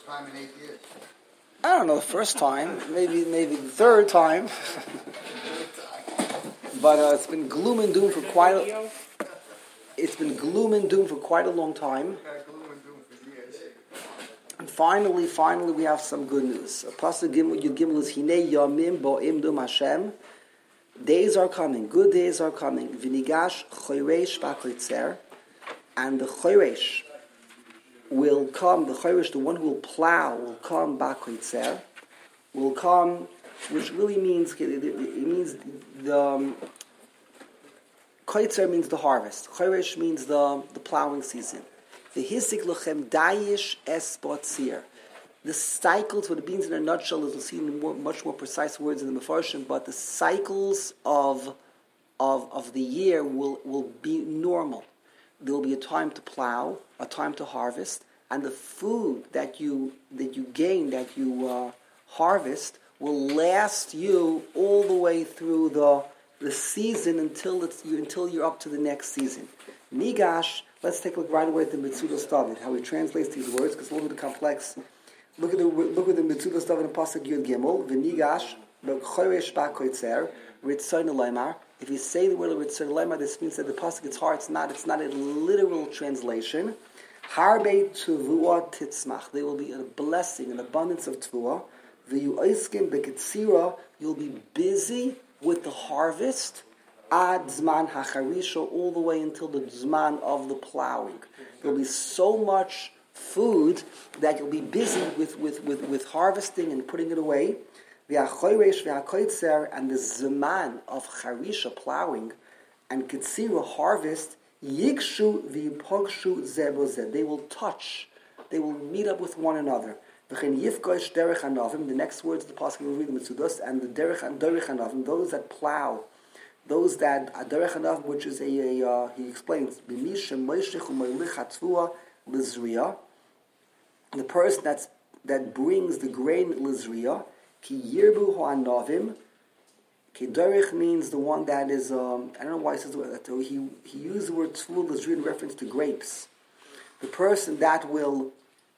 time in 8 years. I don't know, the first time, maybe the third time. But it's been gloom and doom for quite a long time. And finally we have some good news. Pasuk Gimel is Hinei Yamim Bo'im Dum Hashem. Days are coming, good days are coming. V'nigash Choresh B'Koitzer, and the Choresh will come. The Choresh, the one who will plow, will come. B'Koitzer will come, which really means the Koitzer means the harvest. Choresh means the plowing season. The Hisik Lochem Dayish Es Botzir. The cycles, what it means in a nutshell, is we'll see in much more precise words in the Mefarshim, but the cycles of the year will be normal. There will be a time to plow, a time to harvest, and the food that you gain, that you harvest, will last you all the way through the season until you're up to the next season. Nigash, let's take a look right away at the Metzudos David, how he translates these words, because it's a little bit complex. Look at the Metzudos David in Pasuk Yud Gimel. V'nigash b'choresh b'koitzer ritzon leimar. If you say the word ritzon leimar, this means that the pasuk it's hard. It's not a literal translation. Harbe tuvua titzmach. There will be a blessing, an abundance of tuvua. V'yu oiskim b'ketzira. You'll be busy with the harvest. Ad zman hacharisha, all the way until the zman of the plowing. There will be so much food that you'll be busy with harvesting and putting it away. V'achoresh v'akoitzer, and the zman of charisha, plowing, and ketzira, harvest, yikshu v'yipogshu zeh bo zeh. They will touch, they will meet up with one another. V'chen yifgosh derech hanavim, the next words of the pasuk we'll read in Metzudos, and the derech hanavim, those that plow, those that derech hanavim, which is he explains, b'mishem moishich u'moilich hatzvua l'zriya, the person that brings the grain l'zriya, ki yirbu ha'anavim. Ki derech means the one that is, I don't know why he says that, he used the word tzvua l'zriya in reference to grapes. The person that will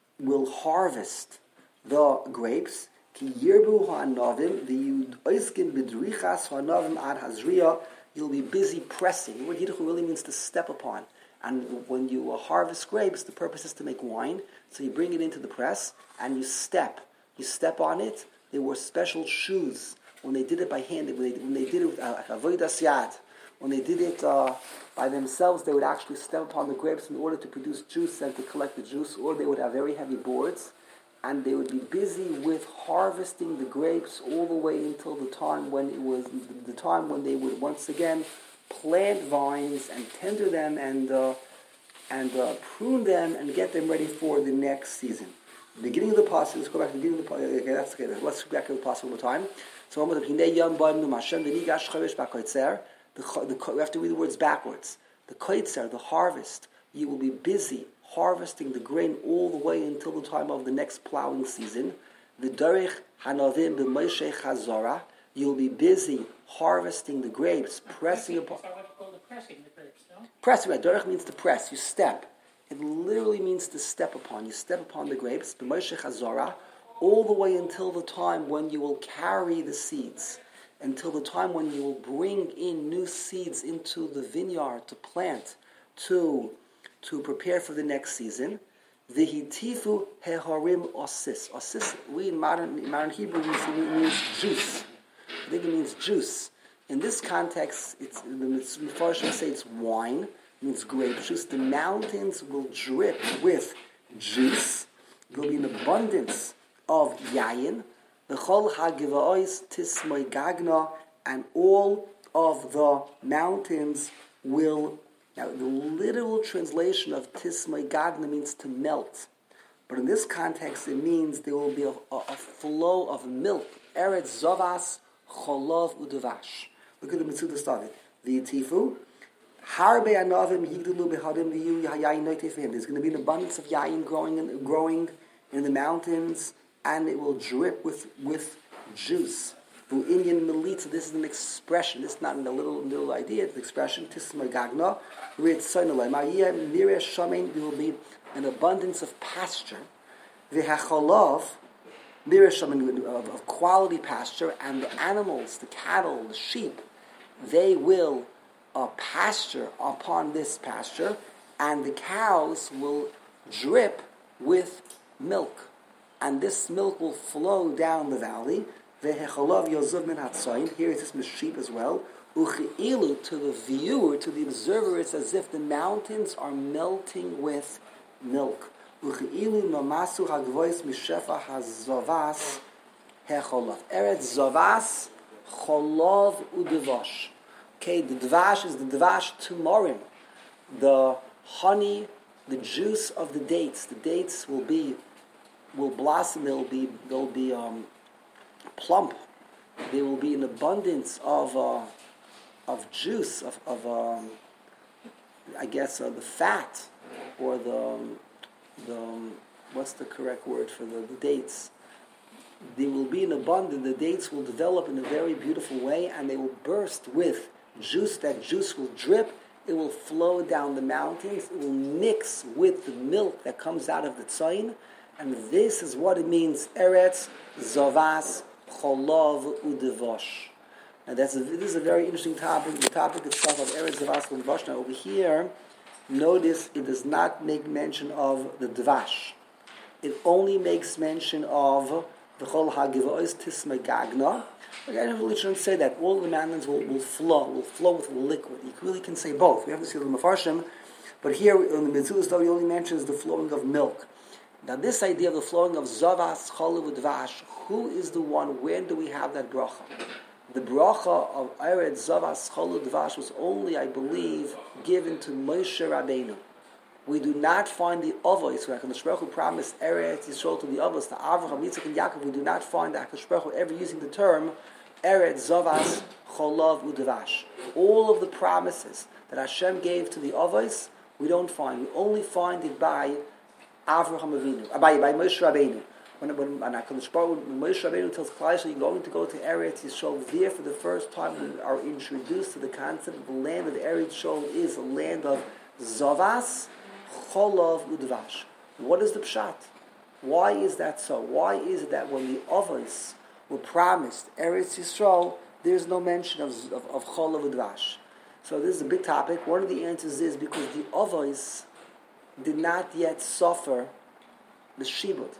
harvest the grapes, ki yirbu ha'anavim, the oiskin b'drichas ha'anavim ad hazriya, you'll be busy pressing. The word yiduchu really means to step upon. And when you harvest grapes, the purpose is to make wine. So you bring it into the press and you step. You step on it. There were special shoes when they did it by hand. When they did it with avodas yad, when they did it by themselves, they would actually step upon the grapes in order to produce juice and to collect the juice. Or they would have very heavy boards, and they would be busy with harvesting the grapes all the way until the time when they would once again plant vines and tender them and prune them and get them ready for the next season. The beginning of the pasuk. Let's go back to the beginning of the pasuk. Okay, that's okay. Let's go back to the pasuk one more time. So we have to read the words backwards. The koitzer, the harvest. You will be busy harvesting the grain all the way until the time of the next plowing season. The derech hanavim b'moishech hazora. You'll be busy harvesting the grapes, pressing upon. That's what you call the pressing the grapes, no? Pressing, right? Derech means to press. You step. It literally means to step upon. You step upon the grapes, b'moishech hazora, all the way until the time when you will carry the seeds, until the time when you will bring in new seeds into the vineyard to plant, to prepare for the next season. V'hitifu heharim osis. Osis, we in modern Hebrew means juice. I think it means juice. In this context, the Mefarshim say it's wine, means grape juice. The mountains will drip with juice. There will be an abundance of yayin. V'chol hagiva'os tismoi gagna, and all of the mountains will. Now, the literal translation of tismoi gagna means to melt, but in this context, it means there will be a flow of milk. Eretz zavas cholov udavash. Look at the Metzudos David. V'yitifu harbe anavim yigdalu behadim v'yu yayin noitefim. There's going to be an abundance of yayin growing in the mountains, and it will drip with juice. The Indian Melitza, this is an expression. This is not a little idea. It's an expression. Tisma gagna ritzonalei. There will be an abundance of pasture. v'hecholov, mirasham of quality pasture, and the animals, the cattle, the sheep, they will pasture upon this pasture, and the cows will drip with milk, and this milk will flow down the valley. V'hecholov yozuv min hatzayin. Here it is with sheep as well. Uchi'ilu, to the viewer, to the observer, it's as if the mountains are melting with milk. Uchi'ilu mamasu hagvois mishefa hazovas hecholov. Eretz zovas cholov udevosh. Okay, the dvash is the dvash tumorim, the honey, the juice of the dates. The dates will blossom. They'll be plump. There will be an abundance of juice of the fat, or the what's the correct word for the dates? There will be an abundance. The dates will develop in a very beautiful way, and they will burst with juice. That juice will drip. It will flow down the mountains. It will mix with the milk that comes out of the tzayin. And this is what it means, Eretz Zovas Cholov Udevosh. And this is a very interesting topic, the topic itself of Eretz Zovas Udevosh. Now over here, notice it does not make mention of the Dvash. It only makes mention of the Chol HaGivois Tismegagna. Again, I really shouldn't say that. All the mountains will flow with liquid. You really can say both. We have to see the Mefarshim, but here in the Metzulah study, he only mentions the flowing of milk. Now, this idea of the flowing of Zavas, Cholav, Dvash, who is the one? Where do we have that bracha? The bracha of Eretz Zavas, Cholav, Dvash was only, I believe, given to Moshe Rabbeinu. We do not find the Avos, where HaKadosh Baruch Hu promised Eretz Yisrael to the Avos, to Avraham, Yitzchak, and Yaakov. We do not find that HaKadosh Baruch Hu ever using the term Eretz Zavas, Cholav, Udvash. All of the promises that Hashem gave to the Avos, we don't find. We only find it by Avraham Avinu, by Moshe Rabbeinu. When HaKadosh Baruch Hu, when Moshe Rabbeinu tells Klal Yisrael, you're going to go to Eretz Yisrael, there for the first time we are introduced to the concept of the land of Eretz Yisrael is a land of Zavas, Cholov Udvash. What is the pshat? Why is that so? Why is it that when the Avos were promised Eretz Yisrael, there's no mention of Cholov Udvash? So this is a big topic. One of the answers is because the Avos did not yet suffer the Shibud.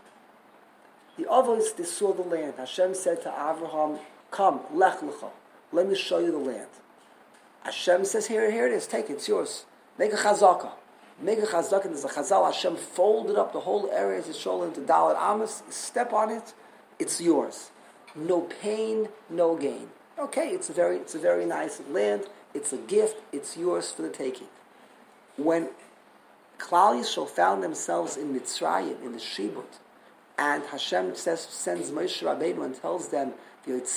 The Avos, they saw the land. Hashem said to Avraham, come, Lech Lecha, let me show you the land. Hashem says, here it is, take it, it's yours. Make a chazakah. Make a chazakah, and there's a chazal, Hashem folded up the whole area of Yisrael into Dalet Amos, step on it, it's yours. No pain, no gain. Okay, it's a very nice land, it's a gift, it's yours for the taking. When Klal Yisrael found themselves in Mitzrayim, in the Shibud, and Hashem sends Moshe Rabbeinu and tells them, I'm going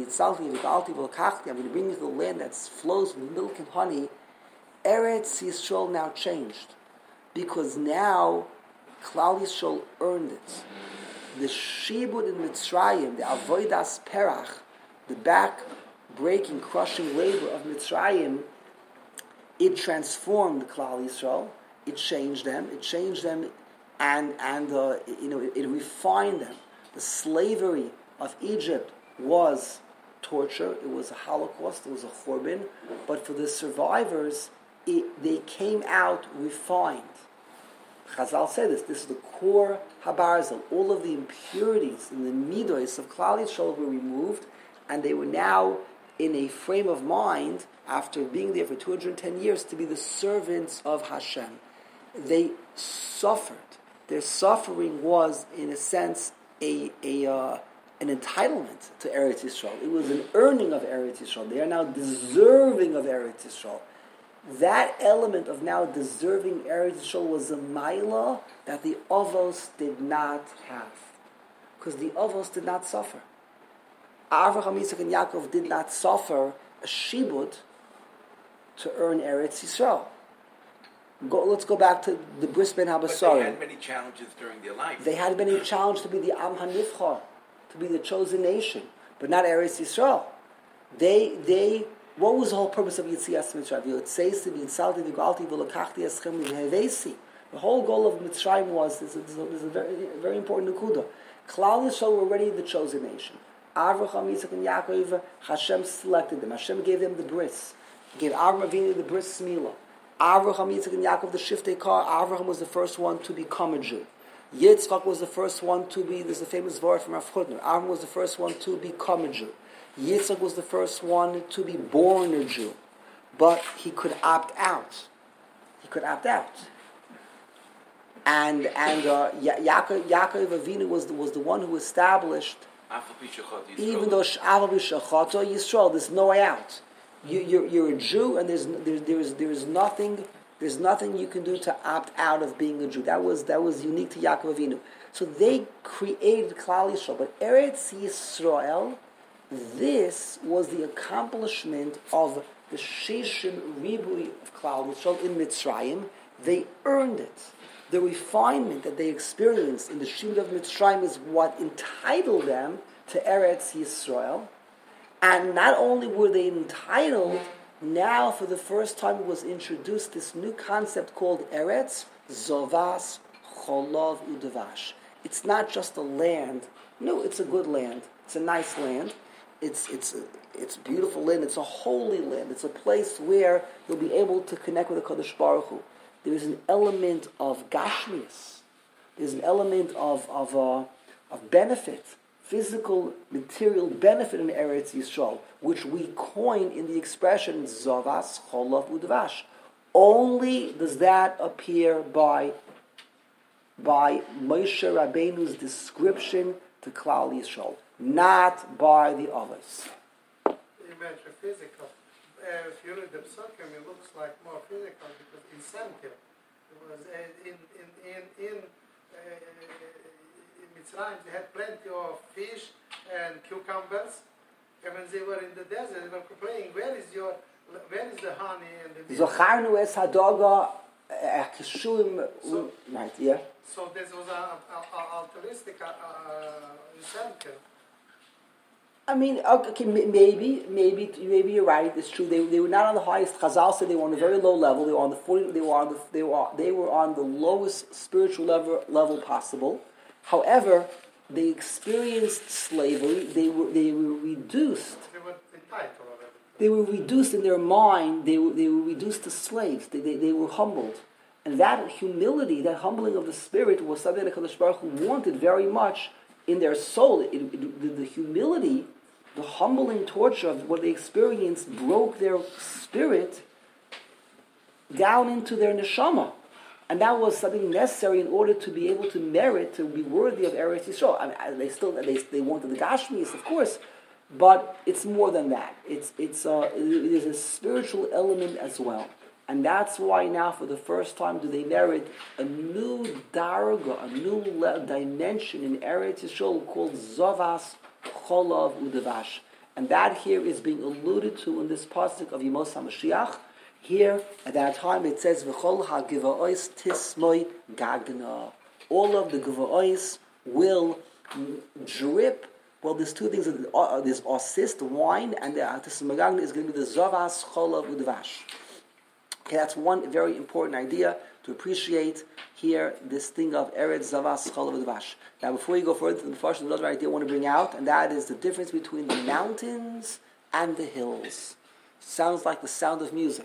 to bring you to the land that flows with milk and honey. Eretz Yisrael now changed, because now Klal Yisrael earned it. The Shibud in Mitzrayim, the Avodas Perach, the back-breaking, crushing labor of Mitzrayim, it transformed Klal Yisrael. It changed them, and it refined them. The slavery of Egypt was torture, it was a Holocaust, it was a Churban, but for the survivors, they came out refined. Chazal said this is the core Habarzal. All of the impurities in the midos of Klal Yisrael were removed, and they were now in a frame of mind, after being there for 210 years, to be the servants of Hashem. They suffered. Their suffering was, in a sense, an entitlement to Eretz Yisrael. It was an earning of Eretz Yisrael. They are now deserving of Eretz Yisrael. That element of now deserving Eretz Yisrael was a maila that the Avos did not have. Because the Avos did not suffer. Avraham, Yitzchak, and Yaakov did not suffer a shibud to earn Eretz Yisrael. Let's go back to the Bris Ben Habasarim. But they had many challenges during their life. They had many challenges to be the Am HaNivchar, to be the chosen nation, but not Eretz Yisrael. What was the whole purpose of Yetzias Mitzrayim? It says to be insulted, v'galti v'lakachti eschem v'hevesi. The whole goal of Mitzrayim was, this is a very, very important nekuda. Klal Yisrael were already the chosen nation. Avraham, Yitzchak, and Yaakov, Hashem selected them. Hashem gave them the bris. He gave Avraham Avinu the bris Milah. Avraham, Yitzchak, and Yaakov the shiftei kar. Avraham was the first one to become a Jew. Yitzchak was the first one to be, there's a famous word from Rav Chutner, Avraham was the first one to become a Jew. Yitzchak was the first one to be born a Jew. But he could opt out. And Yaakov Avinu was the one who established, even though Sh'aval B'Shachato Yisrael, there's no way out. You're a Jew, and there's nothing you can do to opt out of being a Jew. That was unique to Yaakov Avinu. So they created Klal Yisrael, but Eretz Yisrael, this was the accomplishment of the Sheshim Ribui of Klal Yisrael in Mitzrayim. They earned it. The refinement that they experienced in the Shibud of Mitzrayim is what entitled them to Eretz Yisrael. And not only were they entitled, now for the first time was introduced this new concept called Eretz Zovas Cholov Udavash. It's not just a land. No, it's a good land. It's a nice land. It's beautiful land. It's a holy land. It's a place where you'll be able to connect with the Kadosh Baruch Hu. There is an element of gashmius. There's an element of benefit, physical, material benefit in Eretz Yisrael, which we coin in the expression Zavas Cholov Udvash. Only does that appear by Moshe Rabbeinu's description to Klal Yisrael, not by the others. You mentioned physical. If you read the Psukim, it looks like more physical because incentive. It was in Mitzrayim they had plenty of fish and cucumbers, and when they were in the desert, they were complaining, where is the honey and the milk? Zocharnu es hadoga kishuim. Right, yeah. So this was an altruistic incentive. I mean, okay, maybe you're right. It's true. They were not on the highest. Chazal said they were on a very low level. They were on the 40. They were on the lowest spiritual level possible. However, they experienced slavery. They were reduced. They were entitled. They were reduced in their mind. They were reduced to slaves. They were humbled, and that humility, that humbling of the spirit, was something that Kadosh Baruch Hu wanted very much in their soul. The humility, the humbling torture of what they experienced broke their spirit down into their neshama. And that was something necessary in order to be able to merit, to be worthy of Eretz Yisrael. I mean, they wanted the Gashmis, of course, but it's more than that. There's a spiritual element as well. And that's why now, for the first time, do they merit a new darga, a new dimension in Eretz Yisrael called Zavas Cholov Udavash. And that here is being alluded to in this pasuk of Yemos HaMashiach. Here, at that time, it says, V'chol ha'giva'os tismoi gagna. All of the giva'os will drip. Well, there's two things. There's assist, wine, and the tismoi gagna is going to be the Zavas Cholov Udavash. Okay, that's one very important idea to appreciate here, this thing of Eretz Zavas Cholov Udavash. Now, before you go further to the first, another idea I want to bring out, and that is the difference between the mountains and the hills. Sounds like the sound of music.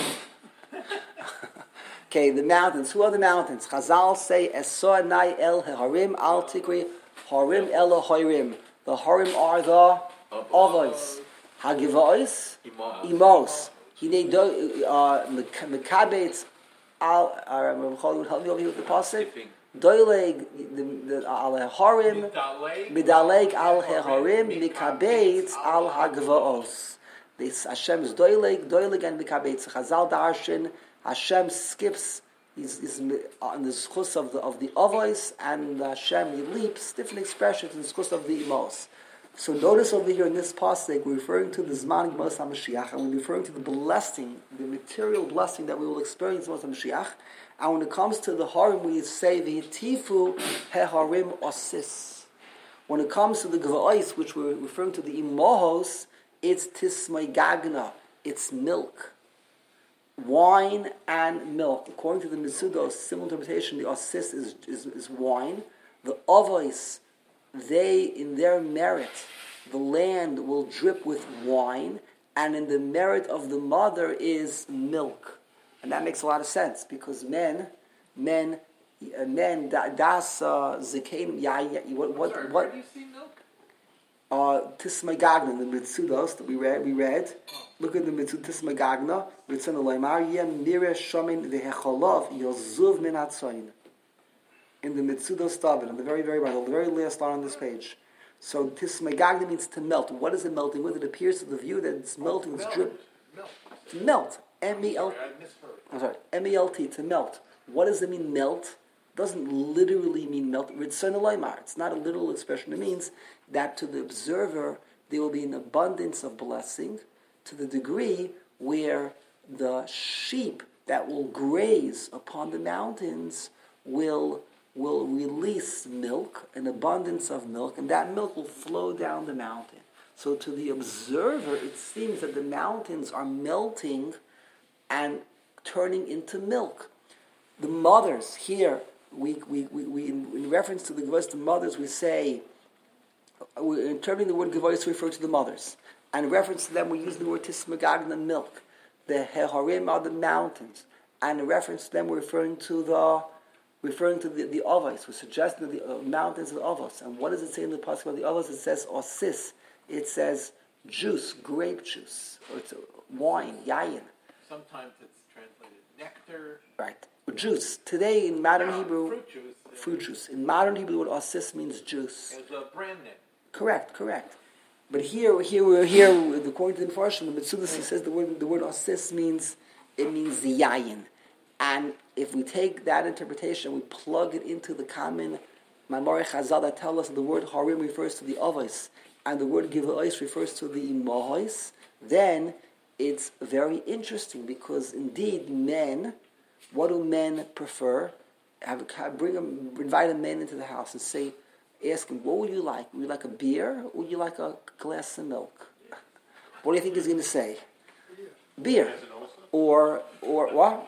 Okay, the mountains. Who are the mountains? Chazal say, Esonai el harim al tikri harim el harim. The harim are the avos. Hagivos, imos. Hine mekabetz al. Help me over here with the pasuk. Doileg al harim midaleg al harim mikabetz al hagvaos. This Hashem's doileg and mikabetz. Chazal darshan. Hashem skips. He's on the schus of the avos, and Hashem he leaps. Different expressions in the schus of the imos. So notice over here in this pasuk, we're referring to the Zman Yemos HaMashiach, and we're referring to the blessing, the material blessing that we will experience in Yemos HaMashiach. And when it comes to the harim, we say v'yitifu heharim osis. When it comes to the gva'os, which we're referring to the imohos, it's tismai gagna, it's milk. wine and milk. According to the Mitzudos, simple interpretation, the osis is wine. The avos, they, in their merit, the land will drip with wine, and in the merit of the mother is milk. And that makes a lot of sense, because men, das zikein, what? Where do you see milk? Tismagagna, the Mitzudos that we read. Look at the Tismagagna. Ritzon Eloimar Yem Mire Shomin Vehecholov Yozuv Min Hatzoyin. In the Mitzudos David, on the very bottom, the very last line on this page. So Tismagagna means to melt. What is it melting with? It appears to the view that it's melting, it's drip. To melt. M-E-L. I'm sorry. M-E-L-T, to melt. What does it mean, melt? Doesn't literally mean melt. It's not a literal expression. It means that to the observer there will be an abundance of blessing to the degree where the sheep that will graze upon the mountains will release milk, an abundance of milk, and that milk will flow down the mountain. So to the observer, it seems that the mountains are melting and turning into milk. The mothers here, we in reference to the Gevos, the mothers, we say, we're interpreting the word Gevos to refer to the mothers. And in reference to them, we use the word Tismagagna, milk. The Heharim are the mountains. And in reference to them, we're referring to the Avos. We're suggesting the mountains of the Avos. And what does it say in the pasuk about the Avos? It says osis. It says juice, grape juice. Or it's wine, yayin. Sometimes it's translated nectar. Right. Juice. Today in modern Hebrew, Fruit juice. In modern Hebrew, the word osis means juice. It's a brand name. Correct. But here, according to the Farshim, the Mitzudas says the word osis means the yayin. And if we take that interpretation, we plug it into the common Maimorei Chazal that tell us the word harim refers to the avos, and the word givois refers to the imahois, then it's very interesting, because indeed men, what do men prefer? Invite a man into the house and say, ask him, what would you like? Would you like a beer, or would you like a glass of milk? What do you think he's going to say? Beer. Or what?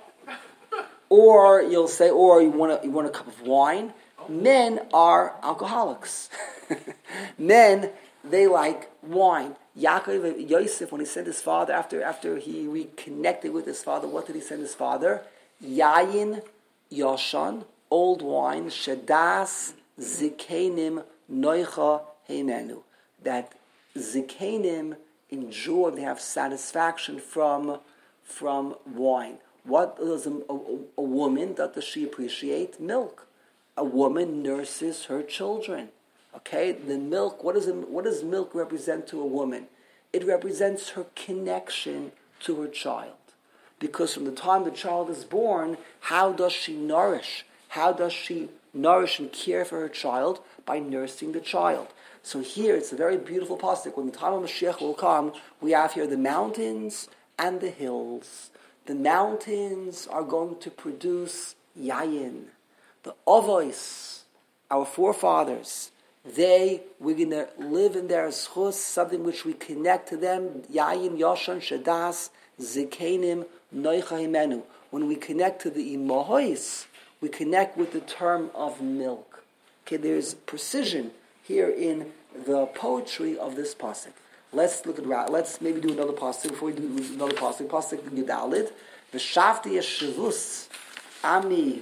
Or you'll say, or you want a cup of wine. Men are alcoholics. Men, they like wine. Yaakov Yosef, when he sent his father, after he reconnected with his father, what did he send his father? Yayin Yoshan, old wine, Shedas Zikenim Noicha Heimenu. That Zikenim enjoy, they have satisfaction from wine. What does a woman, does she appreciate? Milk. A woman nurses her children. Okay, the milk, what does milk represent to a woman? It represents her connection to her child. Because from the time the child is born, how does she nourish? How does she nourish and care for her child? By nursing the child. So here, it's a very beautiful pasuk. When the time of Mashiach will come, we have here the mountains and the hills. The mountains are going to produce yayin. The avos, our forefathers, we're going to live in their zchus, something which we connect to them, yayin, yoshan, shadas, zikenim, noicha himenu. When we connect to the imahois, we connect with the term of milk. Okay, there's precision here in the poetry of this pasuk. Let's maybe do another pasuk before we do another pasuk. Pasuk Yudalid. V'shavti yeshivus ami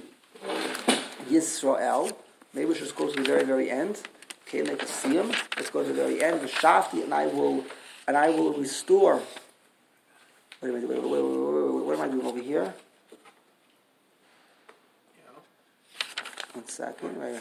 Yisrael. Maybe we should just go to the very, very end. Okay, make a siyum. Let's go to the very end. V'shavti, and I will restore. Wait, what am I doing over here? One second. Right.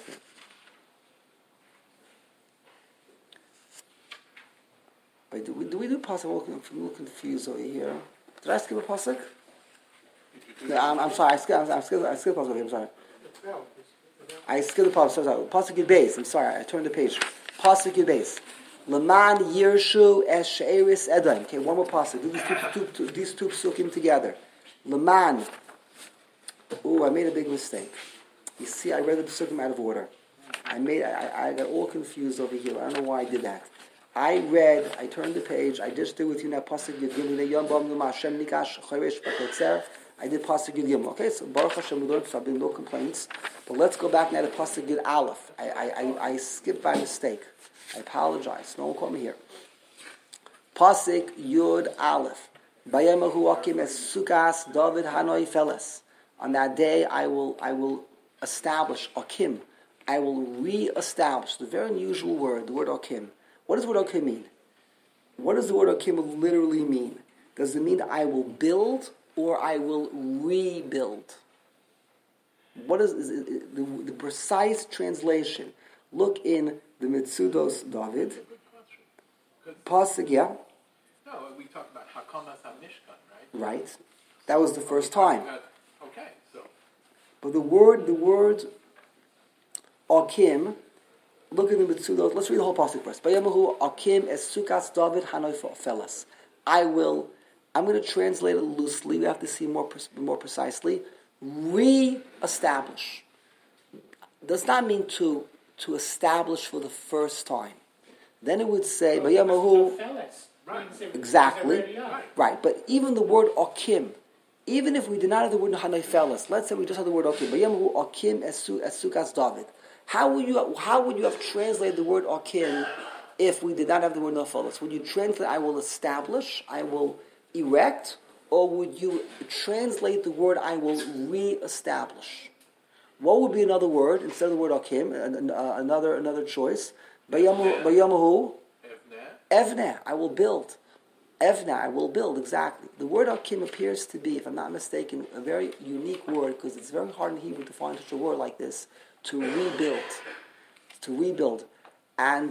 Wait, do we do pasuk? I'm a little confused over here. Did I skip a pasuk? No, I'm sorry. I skipped pasuk over here. I'm sorry. I skipped the pasuk. Sorry. Pasuk Yud Beis. I'm sorry. I turned the page. Pasuk Yud Beis. Leman Yirshu Es She'eris Edom. Okay, one more pasuk. Do these two psukim together. Leman. I made a big mistake. You see, I read the psukim out of order. I got all confused over here. I don't know why I did that. I turned the page, I just did with you now Pasuk Yud Gimel, Yom Bam Yom Hashem Nikash Choresh Bakotzer. I did Pasuk Yud Gimel. Okay, so Baruch Hashem we learned, so I've been no complaints. But let's go back now to Pasuk Yud Aleph. I skipped by mistake. I apologize. No one call me here. Pasuk Yud Aleph. Bayamahu Akim es Sukas David Hanoi Feles. On that day I will establish Akim. I will re-establish. The very unusual word, the word Akim. What does the word Akim mean? What does the word Akim literally mean? Does it mean that I will build or I will rebuild? What is the precise translation? Look in the Mitzudos David. Pasuk, yeah? No, we talked about Hakamas HaMishkan, right? Right. That was the first time. Okay, so. But the word Akim, look at the Mitzudos. Let's read the whole pasuk first. Bayamahu Akim es Sukas David Hanoi Felas. I'm going to translate it loosely. We have to see more precisely. Re-establish does not mean to establish for the first time. Then it would say Bayamahu. Right. Exactly. Right. But even the word Akim, even if we did not have the word Hanoi Felas, let's say we just have the word Akim. Bayamahu Akim es Sukas David. How would you have translated the word Akim if we did not have the word Nefelos? Would you translate I will establish, I will erect, or would you translate the word I will re-establish? What would be another word instead of the word Akim? Another choice. Bayamahu Evneh, I will build. Evneh, I will build, exactly. The word Akim appears to be, if I'm not mistaken, a very unique word because it's very hard in Hebrew to find such a word like this. To rebuild, and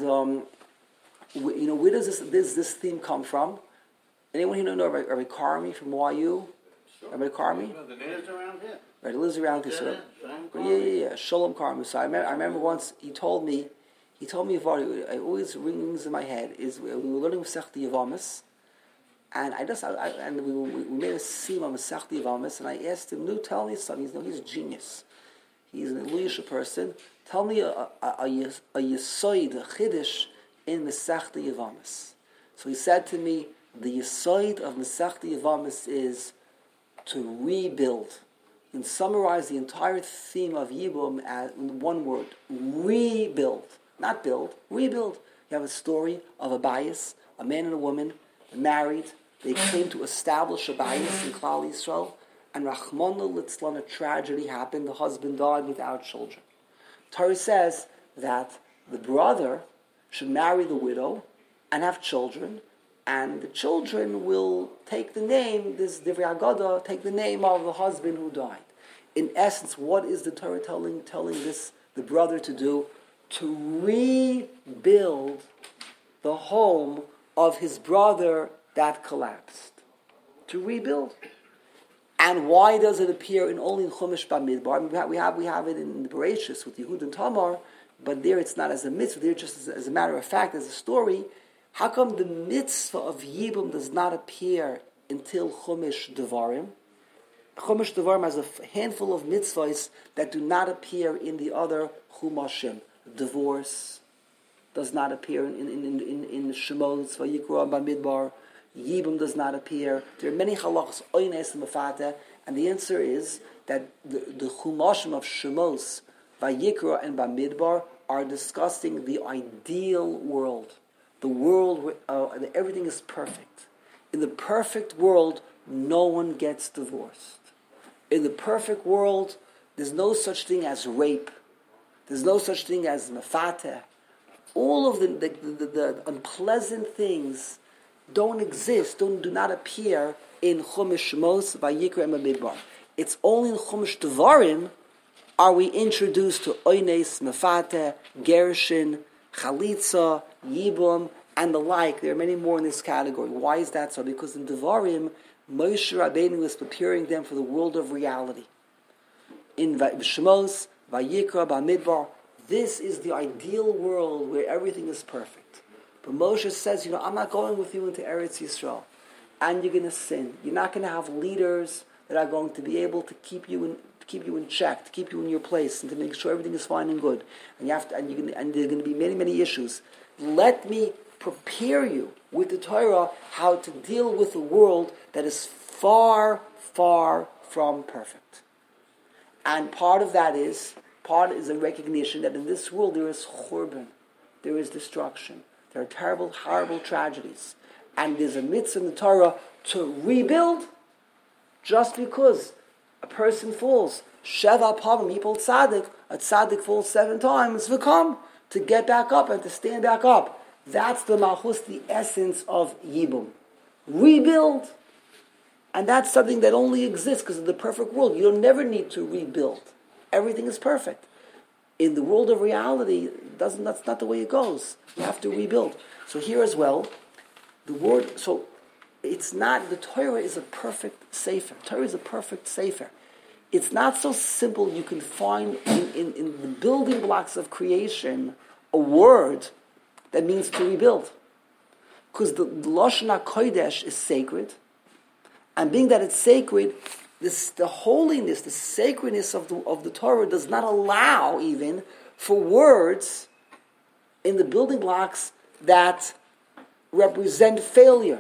where does this theme come from? Anyone here know Rabbi Karmi from YU? Sure. Rabbi Karmi? He lives around here. Right, he lives around here. So, yeah. Shalom Karmi. So I remember once he told me, it always rings in my head. Is we were learning Masechta Yavamis, and we made a seam on Masechta Yavamis, and I asked him, tell me something. He's a genius. He's an Elisha person. Tell me a Yesoid, a Chiddush in Masechta Yavamis. So he said to me, the Yesoid of Masechta Yavamis is to rebuild. And summarize the entire theme of Yibum in one word: rebuild, not build. Rebuild. You have a story of a bias, a man and a woman, married. They came to establish a bias in Klal Yisrael. And Rachmana litzlan, a tragedy happened. The husband died without children. Torah says that the brother should marry the widow and have children, and the children will take the name, this Divrei Haggadah, take the name of the husband who died. In essence, what is the Torah telling the brother to do? To rebuild the home of his brother that collapsed. To rebuild. And why does it appear only in Chumash Bamidbar? We have it in the Bereshis with Yehud and Tamar, but there it's not as a mitzvah. There just as a matter of fact, as a story. How come the mitzvah of Yibum does not appear until Chumash Devarim? Chumash Devarim has a handful of mitzvahs that do not appear in the other Chumashim. Divorce does not appear in Shemos, Vayikra, Bamidbar. Yibum does not appear. There are many halachas, Oynes and Mefata, and the answer is that the Chumashim of Shemos, Vayikra and Bamidbar are discussing the ideal world. The world where everything is perfect. In the perfect world, no one gets divorced. In the perfect world, there's no such thing as rape. There's no such thing as Mefata. All of the unpleasant things don't exist, do not appear in Chumash Shemos, Vayikra, and Bamidbar. It's only in Chumash Devarim are we introduced to Oynes, Mefata, Gershon, Chalitza, Yibum, and the like. There are many more in this category. Why is that so? Because in Devarim, Moshe Rabbeinu was preparing them for the world of reality. In Shemos, Vayikra, Bamidbar, this is the ideal world where everything is perfect. But Moshe says, I'm not going with you into Eretz Yisrael. And you're going to sin. You're not going to have leaders that are going to be able to keep you in check, to keep you in your place, and to make sure everything is fine and good. And there are going to be many, many issues. Let me prepare you with the Torah how to deal with a world that is far, far from perfect. And part is a recognition that in this world there is churban, there is destruction, there are terrible, horrible tragedies. And there's a mitzvah in the Torah to rebuild just because a person falls. Sheva Pavim, Yipol Tzaddik, a Tzaddik falls 7 times, v'kam, to get back up and to stand back up. That's the Malchus, the essence of Yibum. Rebuild. And that's something that only exists because of the perfect world. You don't never need to rebuild. Everything is perfect. In the world of reality, that's not the way it goes. You have to rebuild. So here as well, it's not, the Torah is a perfect sefer. Torah is a perfect sefer. It's not so simple you can find in the building blocks of creation a word that means to rebuild. Because the Lashon HaKodesh is sacred, and being that it's sacred, the holiness, the sacredness of the Torah does not allow even for words in the building blocks that represent failure.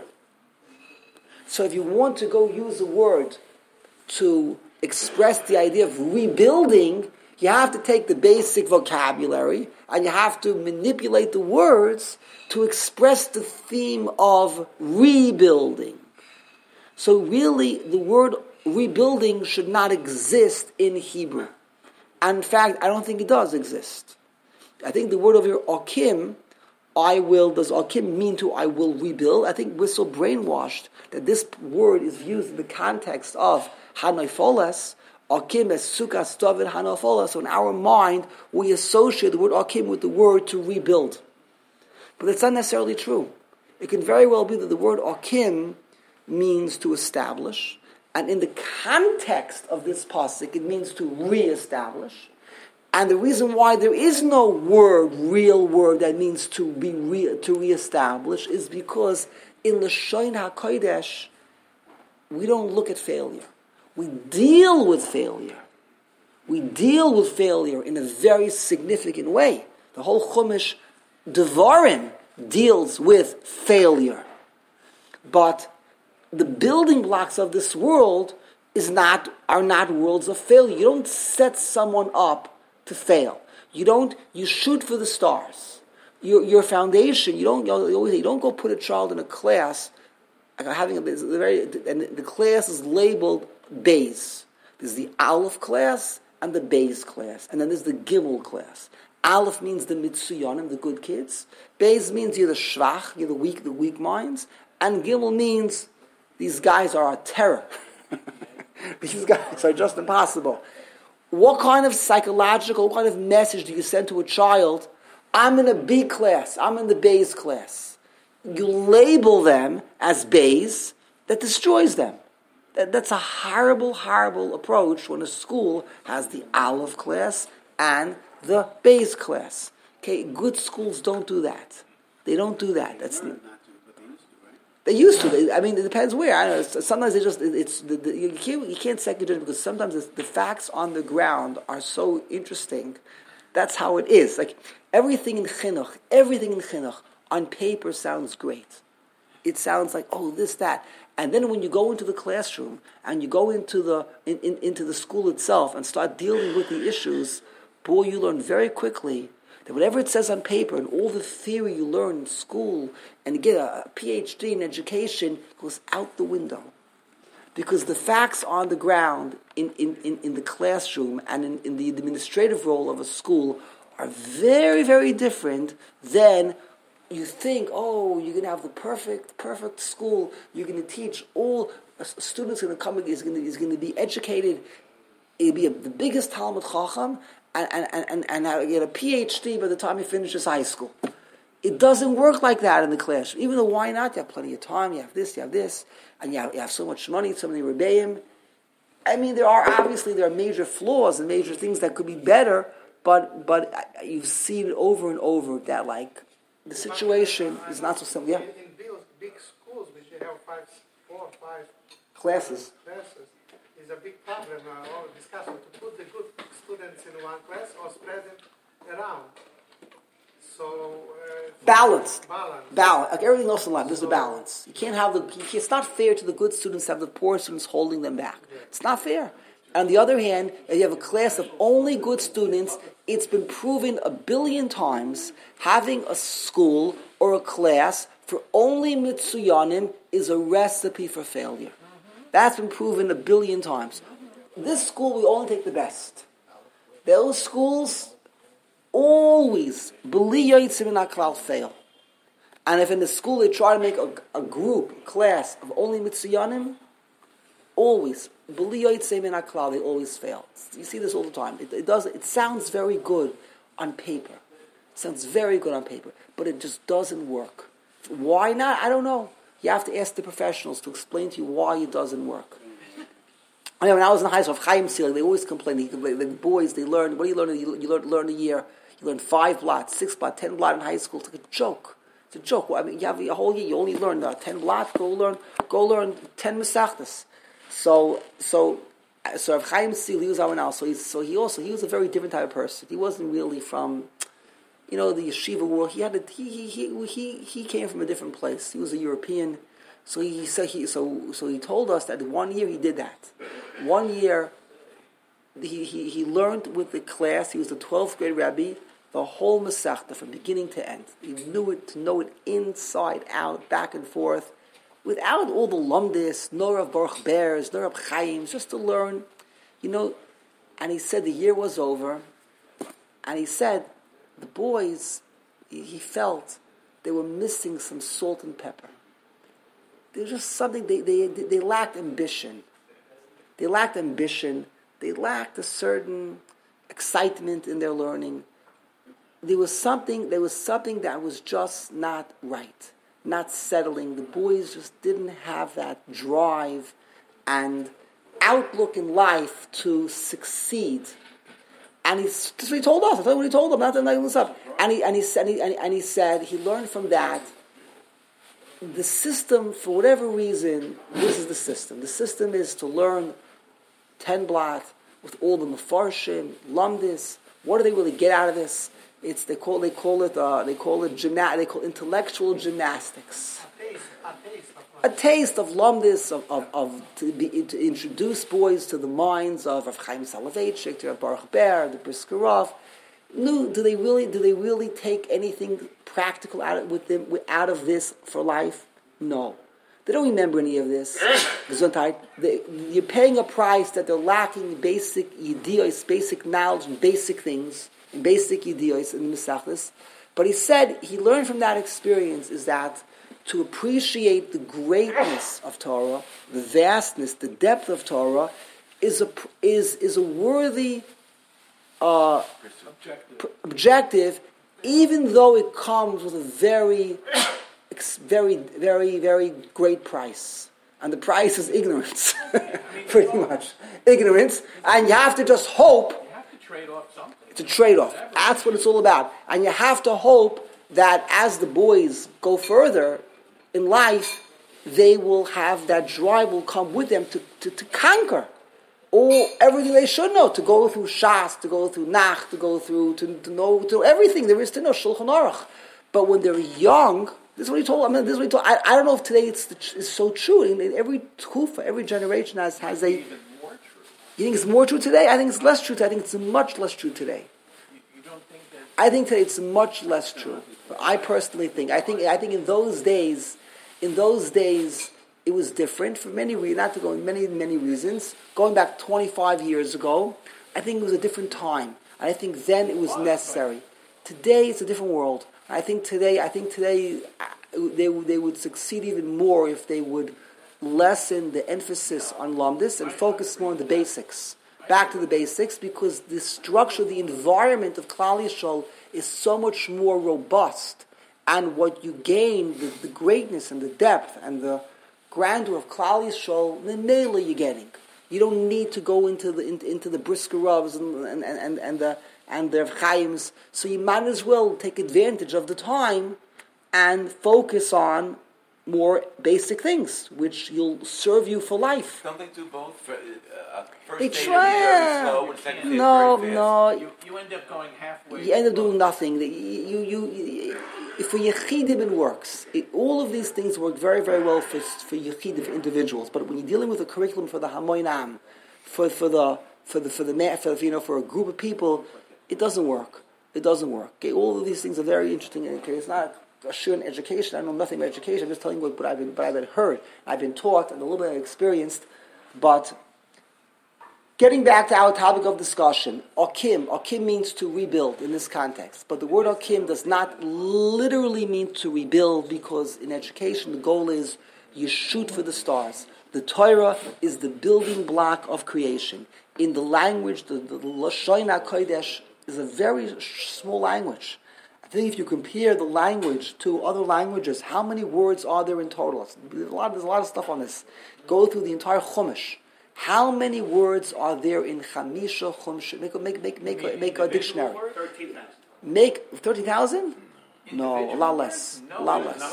So if you want to go use a word to express the idea of rebuilding, you have to take the basic vocabulary and you have to manipulate the words to express the theme of rebuilding. So really, the word rebuilding should not exist in Hebrew. And in fact, I don't think it does exist. I think the word over here, Akim, does Akim mean to I will rebuild? I think we're so brainwashed that this word is used in the context of Hanoifolas, Akim as Sukkah Stavit Hanoifolas. So in our mind, we associate the word Akim with the word to rebuild. But that's not necessarily true. It can very well be that the word Akim means to establish, and in the context of this pasuk, it means to reestablish. And the reason why there is no real word that means to reestablish, is because in Lashon HaKodesh, we don't look at failure. We deal with failure. We deal with failure in a very significant way. The whole Chumash Devarim deals with failure. But the building blocks of this world are not worlds of failure. You don't set someone up to fail. You shoot for the stars. Your foundation, you don't go put a child in a class and the class is labeled Beis. There's the Aleph class and the Beis class, and then there's the Gimel class. Aleph means the Mitsuyanim, the good kids. Beis means you're the Shvach, you're the weak minds, and Gimel means these guys are a terror. These guys are just impossible. What kind of what kind of message do you send to a child? I'm in a B class. I'm in the Beis class. You label them as Beis, that destroys them. That's a horrible, horrible approach when a school has the Aleph class and the Beis class. Okay, good schools don't do that. They don't do that. They used to. It depends where. I don't know. Sometimes you can't second judge because sometimes the facts on the ground are so interesting. That's how it is. Like everything in chinuch on paper sounds great. It sounds like this, that, and then when you go into the classroom and you go into the school itself and start dealing with the issues, boy, you learn very quickly that whatever it says on paper and all the theory you learn in school and get a PhD in education goes out the window. Because the facts on the ground in the classroom and in the administrative role of a school are very, very different than you think, you're going to have the perfect school, you're going to teach all students going to come, is going to be educated, it'll be the biggest Talmud Chacham, and get a PhD by the time he finishes high school. It doesn't work like that in the classroom. Even though, why not? You have plenty of time, you have this, and you have so much money, so many rebbeim. There are major flaws and major things that could be better, but you've seen it over and over that, the situation is not so simple. Yeah? In big schools, which you have 4 or 5 classes, is a big problem. All discussion to put the good students in one class or spread them around. So Balanced. Balance. Balance. Like everything else in life, there's a balance. You can't have it's not fair to the good students to have the poor students holding them back. It's not fair. On the other hand, if you have a class of only good students, it's been proven 1 billion times having a school or a class for only mitsuyanim is a recipe for failure. That's been proven 1 billion times. This school, we only take the best. Those schools always, b'li yotzim min haklal, fail. And if in the school they try to make a group, class of only mitsuyanim, always, b'li yotzim min haklal, they always fail. You see this all the time. It sounds very good on paper. It sounds very good on paper, but it just doesn't work. Why not? I don't know. You have to ask the professionals to explain to you why it doesn't work. I mean, when I was in high school, Chaim Seelig, they always complained. The boys, they learned. What do you learn? You learn a year. You learn 5 blot, 6 blot, 10 blot in high school. It's like a joke. It's a joke. Well, I mean, you have a whole year. You only learn 10 blot. Go learn 10 mesachtas. So Rav Chaim Seelig, he was our now. So he was a very different type of person. He wasn't really from, the yeshiva world. He came from a different place. He was a European. So he told us that 1 year he did that. 1 year he learned with the class. He was the 12th grade rabbi, the whole Masechta from beginning to end. He knew it, to know it inside out, back and forth, without all the lumdis, nor of Baruch Bears, nor of Chaim, just to learn, And he said the year was over, and he said the boys, he felt they were missing some salt and pepper. There's just something, they lacked ambition. They lacked ambition. They lacked a certain excitement in their learning. There was something that was just not right, not settling. The boys just didn't have that drive and outlook in life to succeed. And that's what he told us. I told you what he told them. Not this up. And he said he learned from that. The system, for whatever reason, this is the system. The system is to learn 10 blot with all the mefarshim, lumdis. What do they really get out of this? They call intellectual gymnastics. A taste of lumdis, to introduce boys to the minds of Rav Chaim Soloveitchik, to Rav Baruch Ber, the Brisker Rav. No, do they really take anything practical out of this for life? No. They don't remember any of this. You're paying a price that they're lacking basic idiyos, basic knowledge, and basic things, and basic idiyos in the Mesachos. But he said he learned from that experience is that to appreciate the greatness of Torah, the vastness, the depth of Torah, is a worthy objective, even though it comes with a very, very, very, very great price. And the price is ignorance, pretty much. Ignorance, and you have to just hope. You have to trade off something. It's a trade-off. That's what it's all about. And you have to hope that as the boys go further in life, they will have that drive will come with them to conquer everything they should know, to go through Shas, to go through Nach, to go through, to know everything there is to know, Shulchan Aruch. But when they're young, this is what he told. This is what he told. I don't know if today it's so true. In every kufa, every generation has a. Even more true. You think it's more true today? I think it's less true. I think it's much less true today. You don't think that? I think today it's much less true. I personally think. I think in those days, it was different for many reasons. Not to go in many reasons. Going back 25 years ago, I think it was a different time. I think then it was necessary. Today it's a different world. I think today they would succeed even more if they would lessen the emphasis on lumdis and focus more on the basics. Back to the basics, because the structure, the environment of Klal Yisrael is so much more robust, and what you gain, the greatness and the depth and the grandeur of Klal Yisrael, the nail you're getting. You don't need to go into the Brisker Ravs and the Chaims, so you might as well take advantage of the time and focus on more basic things, which will serve you for life. Don't they do both? First They day is try. very slow, and second day is No, very fast. no. You end up going halfway. You end up doing nothing. If for Yechidim it works. All of these things work very, very well for Yechidim, for individuals. But when you're dealing with a curriculum for the Hamoinam, for a group of people, it doesn't work. It doesn't work. Okay? All of these things are very interesting. Okay? It's not a sure in education. I know nothing about education. I'm just telling you what I've heard. I've been taught and a little bit experienced. But getting back to our topic of discussion, Akim means to rebuild in this context. But the word Akim does not literally mean to rebuild, because in education the goal is you shoot for the stars. The Torah is the building block of creation. In the language, the Lashon HaKodesh is a very small language. I think if you compare the language to other languages, how many words are there in total? There's a lot of stuff on this. Go through the entire Chumash. How many words are there in Chamisha Chumash? Make a dictionary. 13,000. Make 30,000? No, a lot less. A lot less.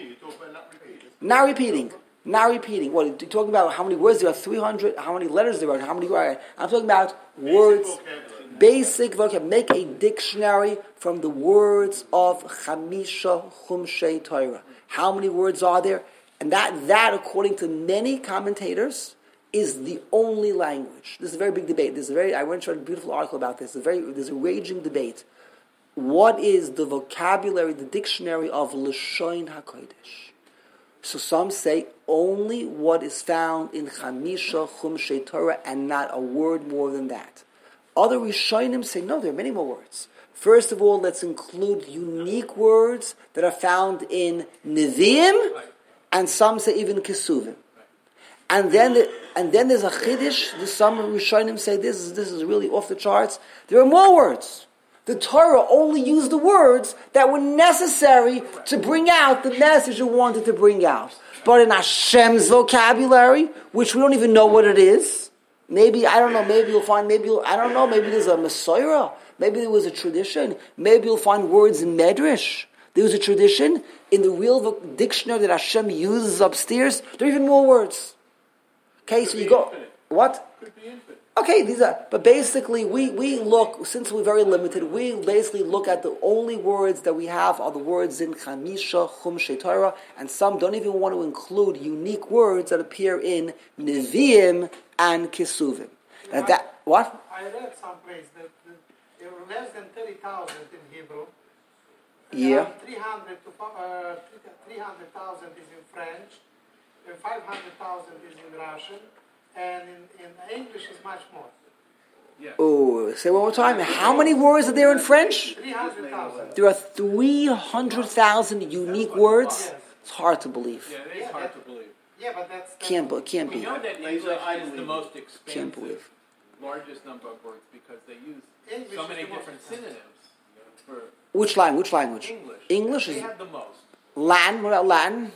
Not repeating. What, you're talking about how many words there are? 300? How many letters there are? How many words? I'm talking about words. Basic vocabulary. Make a dictionary from the words of Chamisha Chumshei Torah. How many words are there? And that, according to many commentators, is the only language. This is a very big debate. I went to read a beautiful article about this. There's a raging debate. What is the vocabulary, the dictionary of Lashon HaKodesh? So some say only what is found in Chamisha Chumshei Torah and not a word more than that. Other Rishonim say no, there are many more words. First of all, let's include unique words that are found in Nevi'im, and some say even Kesuvim. And then there's a Chiddush. Some Rishonim say this is really off the charts. There are more words. The Torah only used the words that were necessary to bring out the message it wanted to bring out. But in Hashem's vocabulary, which we don't even know what it is, maybe there's a Messiah, maybe there was a tradition, maybe you'll find words in Medrash. There was a tradition in the real dictionary that Hashem uses upstairs. There are even more words. Okay, so you go, infinite. What? Could be infinite. Okay, but basically we look, since we're very limited, we basically look at the only words that we have are the words in Chamisha Chumshei Torah, and some don't even want to include unique words that appear in Nevi'im and Kesuvim. What? I read someplace that there were less than 30,000 in Hebrew. Yeah. Around 300,000 is in French, and 500,000 is in Russian, and in English is much more. Yeah. Oh, say one more time. How many words are there in French? 300,000. There are 300,000 unique words. Yes. It's hard to believe. Yeah, it is hard to believe. Yeah, but that's... Can't We be. know that English is the most Can't expansive, believe. largest number of words because they use English so is many the most different synonyms for Which language? English. English They is have the most. Latin. What about Latin?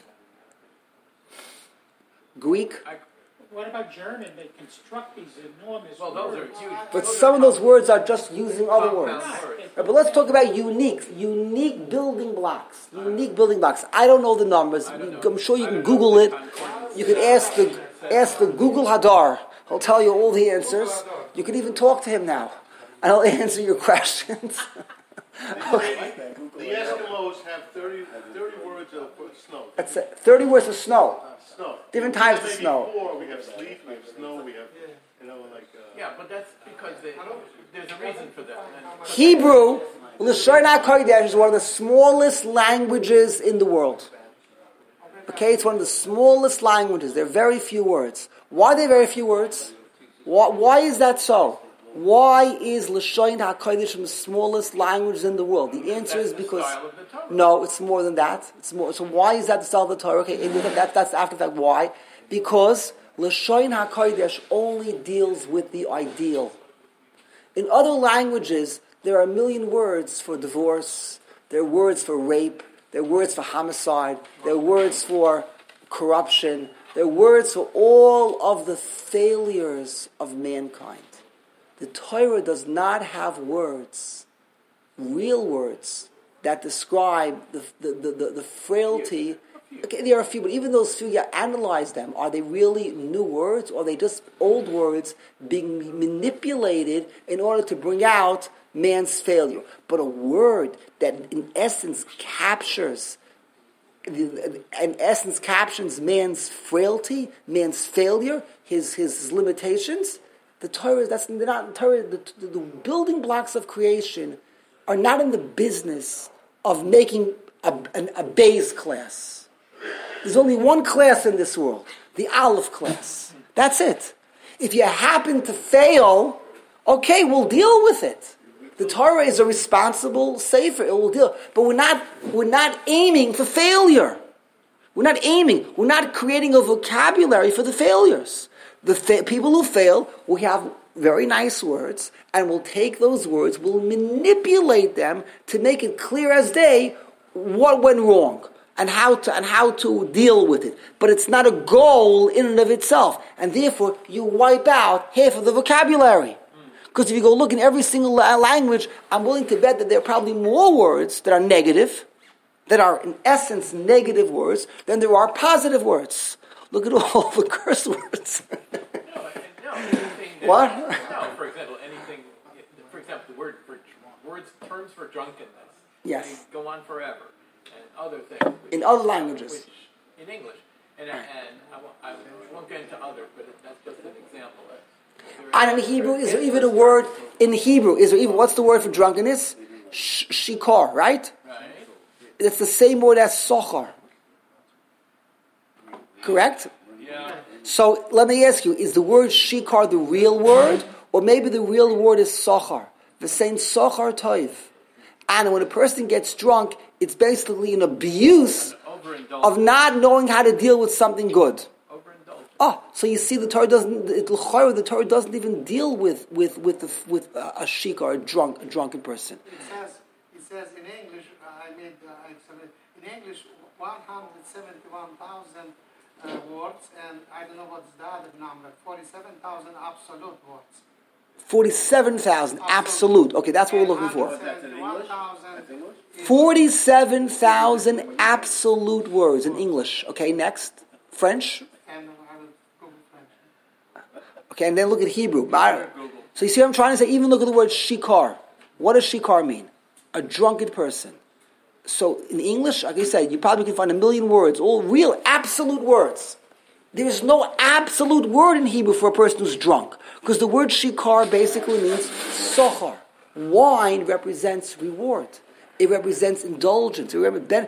Greek? What about German? They construct these enormous Well, those are words. huge. But some of those words are just using other words. Compound words. Right, but let's talk about unique building blocks. I don't know the numbers. I'm sure you can Google it. You can ask the Google Hadar. He'll tell you all the answers. You can even talk to him now, and he'll answer your questions. Okay. The Eskimos have 30 words of snow. That's it. 30 words of snow. Snow. Different types of Maybe snow. 4. We have sleet, we have snow, we have, Yeah, but that's because there's a reason for that. And Hebrew, Lashon HaKodesh, is one of the smallest languages in the world. Okay, it's one of the smallest languages. There are very few words. Why are there very few words? Why is that so? Why is Lashon HaKodesh from the smallest language in the world? The answer is because... No, it's more than that. It's more. So why is that the style of the Torah? Okay, that's after that. Why? Because Lashon HaKodesh only deals with the ideal. In other languages, there are a million words for divorce. There are words for rape. There are words for homicide. There are words for corruption. There are words for all of the failures of mankind. The Torah does not have words, real words, that describe the frailty few. Okay, there are a few, but even those few, you analyze them. Are they really new words, or are they just old words being manipulated in order to bring out man's failure? But a word that, in essence, captures man's frailty, man's failure, his limitations. The Torah, they're not Torah. The building blocks of creation are not in the business of making a base class. There's only one class in this world, the Aleph class. That's it. If you happen to fail, okay, we'll deal with it. The Torah is a responsible sefer. It will deal, but we're not aiming for failure. We're not creating a vocabulary for the failures. People who fail will have very nice words, and we'll take those words, we'll manipulate them to make it clear as day what went wrong and how to deal with it. But it's not a goal in and of itself, and therefore you wipe out half of the vocabulary. Because if you go look in every single language, I'm willing to bet that there are probably more words that are negative, that are in essence negative words, than there are positive words. Look at all the curse words. What? No, for example, terms for drunkenness. Yes. They go on forever, and other things. In other languages. In English, and I won't get into others, but that's just an example. And in Hebrew, is there even a word in Hebrew? What's the word for drunkenness? Shikar, right? Right. It's the same word as sochar. Correct? Yeah. So let me ask you: is the word shikar the real word, or maybe the real word is sochar? The same sochar toiv. And when a person gets drunk, it's basically an abuse of not knowing how to deal with something good. So you see, the Torah doesn't even deal with a shikar, a drunken person. It says in English. In English 171,000 words, and I don't know what's the other number. 47,000 absolute words. 47,000 absolute. Okay, that's what we're looking for. 47,000 absolute words in English. Okay, next. French. And I will Google French. Okay, and then look at Hebrew. So you see what I'm trying to say? Even look at the word shikar. What does shikar mean? A drunken person. So in English, like I said, you probably can find 1 million words, all real absolute words. There is no absolute word in Hebrew for a person who's drunk. Because the word shikar basically means sochar. Wine represents reward. It represents indulgence. It represents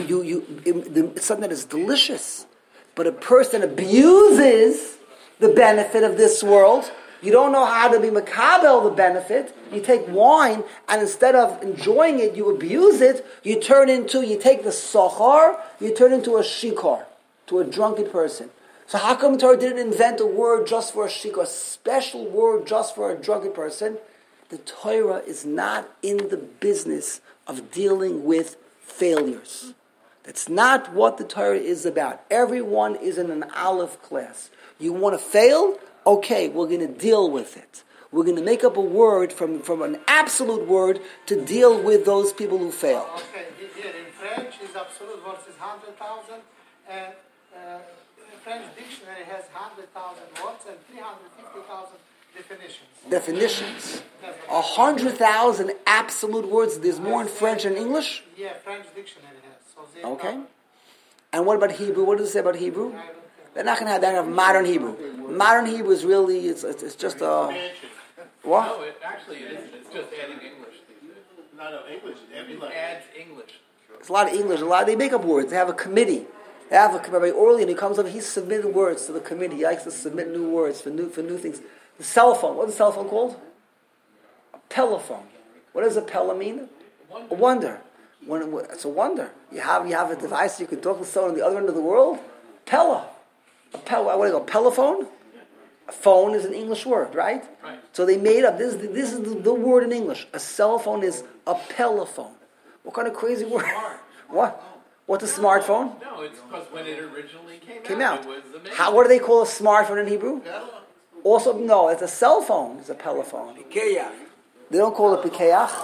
it's something that is delicious. But a person abuses the benefit of this world. You don't know how to be makabel the benefit. You take wine, and instead of enjoying it, you abuse it. You take the sochar, you turn into a shikar, to a drunken person. So how come Torah didn't invent a word just for a shikar, a special word just for a drunken person? The Torah is not in the business of dealing with failures. That's not what the Torah is about. Everyone is in an Aleph class. You want to fail? Okay, we're going to deal with it. We're going to make up a word from an absolute word to deal with those people who fail. Okay, here in French, his absolute words is 100,000, and French dictionary has 100,000 words and 350,000 definitions. 100,000 absolute words. There's more in French than English? Yeah, French dictionary has. So okay. And what about Hebrew? What does it say about Hebrew? They're not going to have that of modern Hebrew. Modern Hebrew is really, it's just a... What? No, it isn't. It's just adding English. No, English. It adds English. It's a lot of English. They make up words. They have a committee. Rabbi Orlean, he comes up, he submitted words to the committee. He likes to submit new words for new things. The cell phone. What's the cell phone called? A pelephone. What does a pella mean? A wonder. It's a wonder. You have a device you can talk to someone on the other end of the world. Pella. What do you call pelephone? A phone is an English word, right? Right. So they made up, this is the word in English. A cell phone is a pelephone. What kind of crazy word? What? What's a smartphone? No, it's because when it originally came out. It was amazing. What do they call a smartphone in Hebrew? Also, no, it's a cell phone. It's a pelephone. They don't call it pikeach.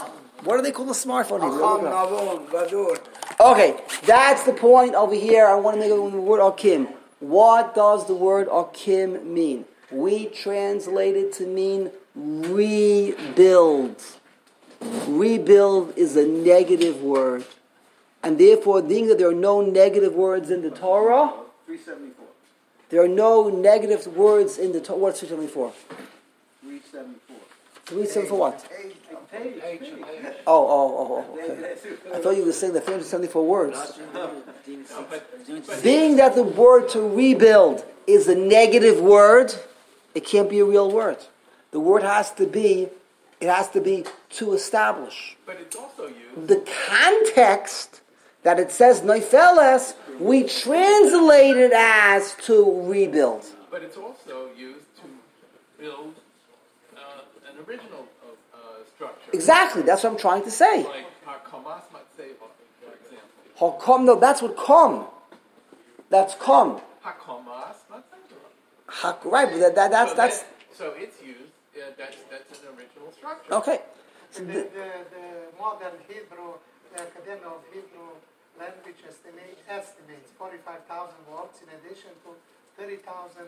What do they call the smartphone here? Acham Navon, Gadur. Okay, that's the point over here. I want to make it with the word Akim. What does the word Akim mean? We translate it to mean rebuild. Rebuild is a negative word. And therefore, being that there are no negative words in the Torah, 374. there are no negative words in the Torah. What's 374? 374. 374 what? Page. Oh, okay. I thought you were saying the 374 words. Being that the word to rebuild is a negative word, it can't be a real word. The word has to be to establish. But it's also used. The context that it says Noifeles, we translate it as to rebuild. But it's also used to build an original structure. Exactly, that's what I'm trying to say. Like Hakamas Matseva, for example. No, that's what kom. That's kom. Hakamas Matseva. Right, but that's So it's used. That's an original structure. okay. The modern Hebrew, the Academy of Hebrew Language estimates 45,000 words in addition to 30,000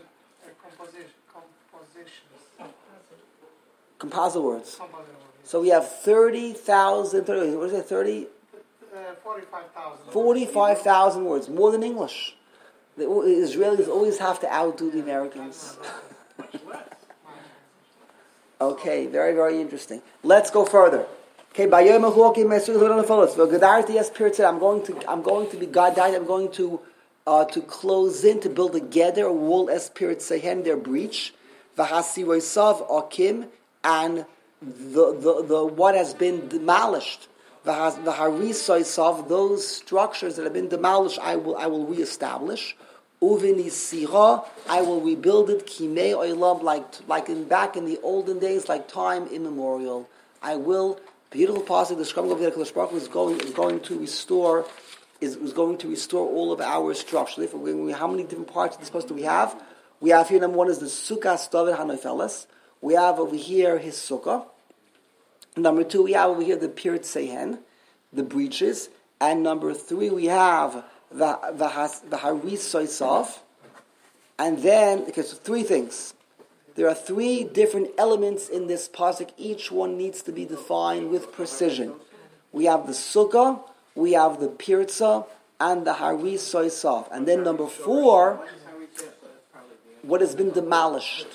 Composite words. composition. So we have 30,000, what is it, 45,000 words, more than English. The Israelis always have to outdo the Americans. Okay, very, very interesting. Let's go further. Okay, I'm going to close in to build together a wall as Pirat Sehen, their breach. V'hasiroisav akim, and the what has been demolished. V'harisoisav, those structures that have been demolished, I will reestablish. Uvinisira, I will rebuild it. Kimei oilam, like back in the olden days, like time immemorial. I will. Beautiful passage. The Shkram Gavir Kodesh Baruch was going to restore all of our structure. How many different parts of this supposed do we have? We have here, number one is the Sukkah David Hanoifeles. We have over here his Sukkah. Number two, we have over here the Pirat Sehen, the breaches. And number three, we have the Haris Soisav. And then, okay, so three things. There are three different elements in this pasuk. Each one needs to be defined with precision. We have the Sukkah, we have the Pirza, and the Haris Soisav. And then number four, what has been demolished.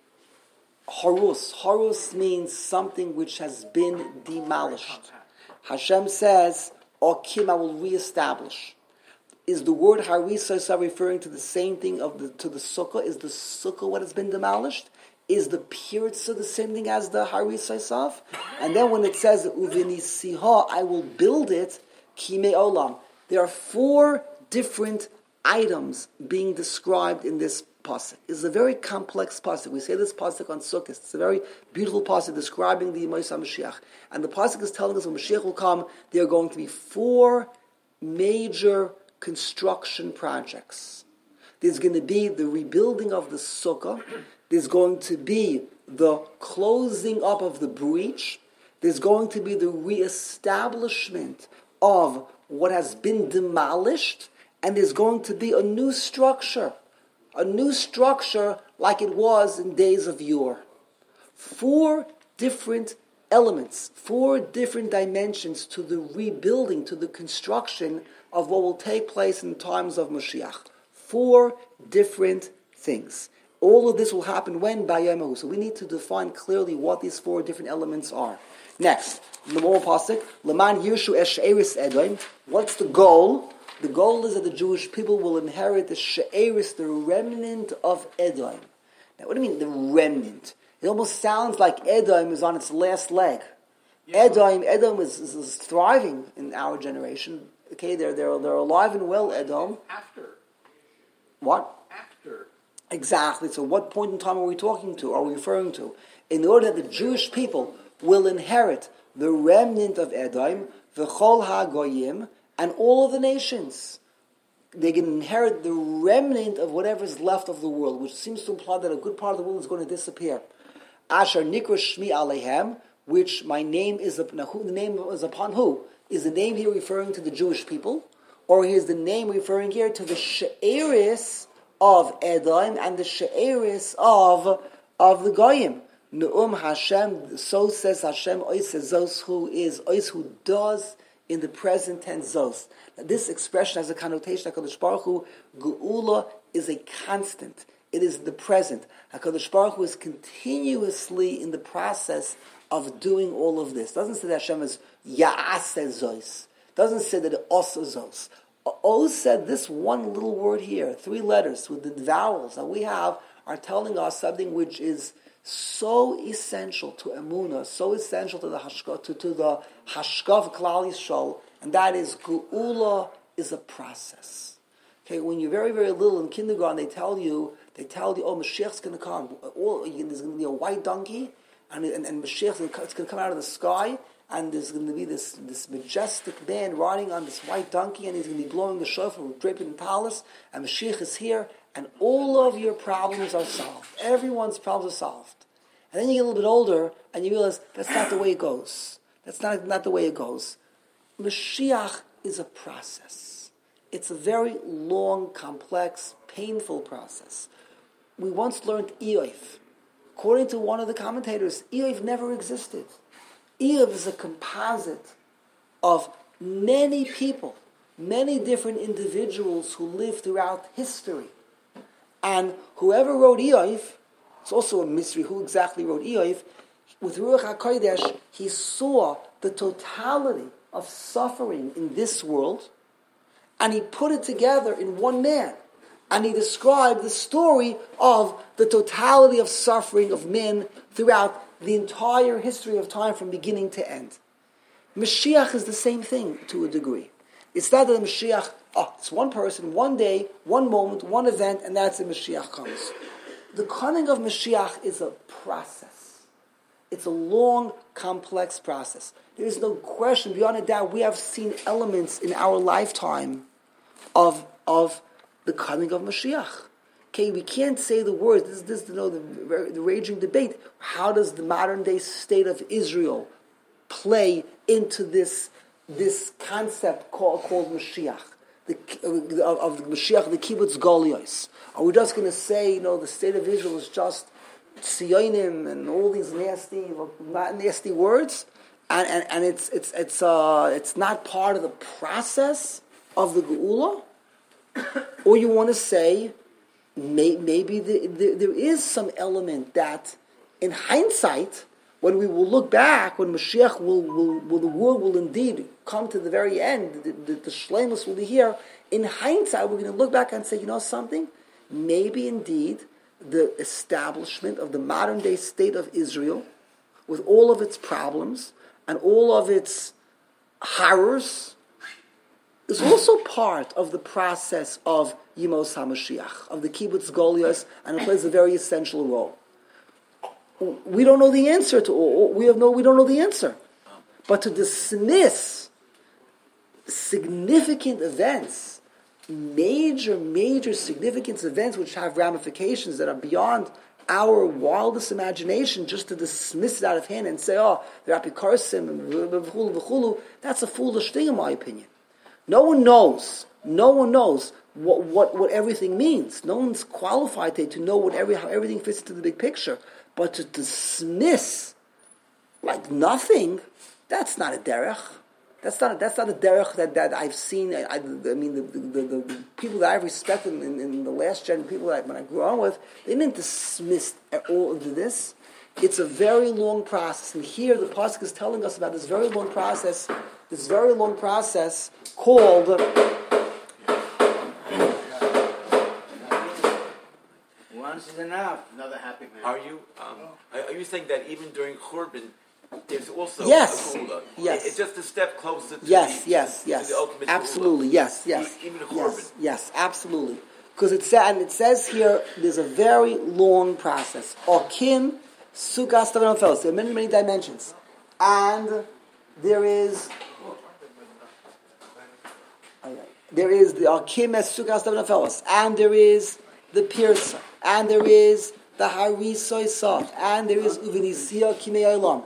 Harus. Harus means something which has been demolished. Hashem says, Akim, I will reestablish. Is the word Harisa referring to the same thing to the Sukkah? Is the Sukkah what has been demolished? Is the Pirza the same thing as the Harisa? And then when it says Uvinisiha, I will build it, Kime Olam. There are four different items being described in this pasuk. It's a very complex pasuk. We say this pasuk on Sukkot. It's a very beautiful pasuk describing the Moshe Mashiach. And the pasuk is telling us when Mashiach will come, there are going to be four major construction projects. There's going to be the rebuilding of the sukkah. There's going to be the closing up of the breach. There's going to be the reestablishment of what has been demolished. And there's going to be a new structure. A new structure like it was in days of yore. Four different elements, four different dimensions to the rebuilding, to the construction of what will take place in times of Mashiach. Four different things. All of this will happen when? Bayamahu. So we need to define clearly what these four different elements are. Next, the moral pasuk, Leman Yirshu Eshe'eris Edom. What's the goal? The goal is that the Jewish people will inherit the She'eris, the remnant of Edom. Now, what do you mean, the remnant? It almost sounds like Edom is on its last leg. Yeah. Edom is thriving in our generation. Okay, they're alive and well, Edom. After. What? After. Exactly. So what point in time are we talking to? Are we referring to? In order that the Jewish people will inherit the remnant of Edom, v'chol ha'goyim, and all of the nations. They can inherit the remnant of whatever is left of the world, which seems to imply that a good part of the world is going to disappear. Asher nikra shmi alehem. which my name is upon. Now, who the name is upon who? Is the name here referring to the Jewish people, or is the name referring here to the she'eris of Edom and the she'eris of the Goyim? Ne'um Hashem, so says Hashem, ois zos, who does in the present tense zos. Now, this expression has a connotation, HaKadosh Baruch Hu, Geula is a constant. It is the present. HaKadosh Baruch Hu is continuously in the process of doing all of this. Doesn't say that Hashem is Ya'aseh zos. Doesn't say that it also zos. O said this one little word here, 3 letters with the vowels that we have, are telling us something which is so essential to Emunah, so essential to the Hashkav, to the Hashkav Klal Yisrael, and that is Geula is a process. Okay, when you're very, very little in kindergarten, they tell you, oh, Mashiach's going to come. There's going to be a white donkey, and Mashiach's going to come out of the sky, and there's going to be this majestic man riding on this white donkey, and he's going to be blowing the shofar, draped in talis, and Mashiach is here, and all of your problems are solved. Everyone's problems are solved. And then you get a little bit older, and you realize that's not the way it goes. That's not the way it goes. Mashiach is a process. It's a very long, complex, painful process. We once learned Eof. According to one of the commentators, Eof never existed. Eof is a composite of many people, many different individuals who lived throughout history. And whoever wrote Eof, it's also a mystery who exactly wrote Eof, with Ruach HaKodesh, he saw the totality of suffering in this world, and he put it together in one man. And he described the story of the totality of suffering of men throughout the entire history of time from beginning to end. Mashiach is the same thing to a degree. It's not that the Mashiach, it's one person, one day, one moment, one event, and that's the Mashiach comes. The coming of Mashiach is a process. It's a long, complex process. There is no question, beyond a doubt, we have seen elements in our lifetime of the coming of Mashiach. Okay, we can't say the words. This is the raging debate. How does the modern day state of Israel play into this concept called Mashiach, of the Mashiach, the Kibbutz Golios? Are we just going to say, the state of Israel is just Sionim and all these nasty words, and it's not part of the process of the Geula? Or you want to say maybe there is some element that, in hindsight, when we will look back, when Mashiach the world will indeed come to the very end, the Shleimus will be here. In hindsight, we're going to look back and say, something? Maybe indeed the establishment of the modern day state of Israel, with all of its problems and all of its horrors, is also part of the process of Yemos HaMashiach, of the Kibbutz Golios, and it plays a very essential role. We don't know the answer to all. We don't know the answer. But to dismiss significant events, major significant events which have ramifications that are beyond our wildest imagination, just to dismiss it out of hand and say, they're apikarsim and v'chulu, that's a foolish thing in my opinion. No one knows what everything means. No one's qualified to know how everything fits into the big picture. But to dismiss like nothing, that's not a derech. That's not a derech that I've seen. I mean, the people that I've respected in the last gen, people that when I grew on with, they didn't dismiss all of this. It's a very long process, and here the pasuk is telling us about this very long process called. Once is enough. Another happy man. Are you saying that even during Churban, there's also Yes. a Geula? Yes. It's just a step closer to Yes. the ultimate Absolutely. Geula. Yes. Even Churban. Yes, absolutely. Because it says here, there's a very long process. Okim, Sukkah, Stavon, Fellows. There are many dimensions. And there is the Okim, Sukkah, Stavon, Fellows. And there is the Pirsa. And there is the Harisoy Saf. And there is Uvinisia Kimei Olam.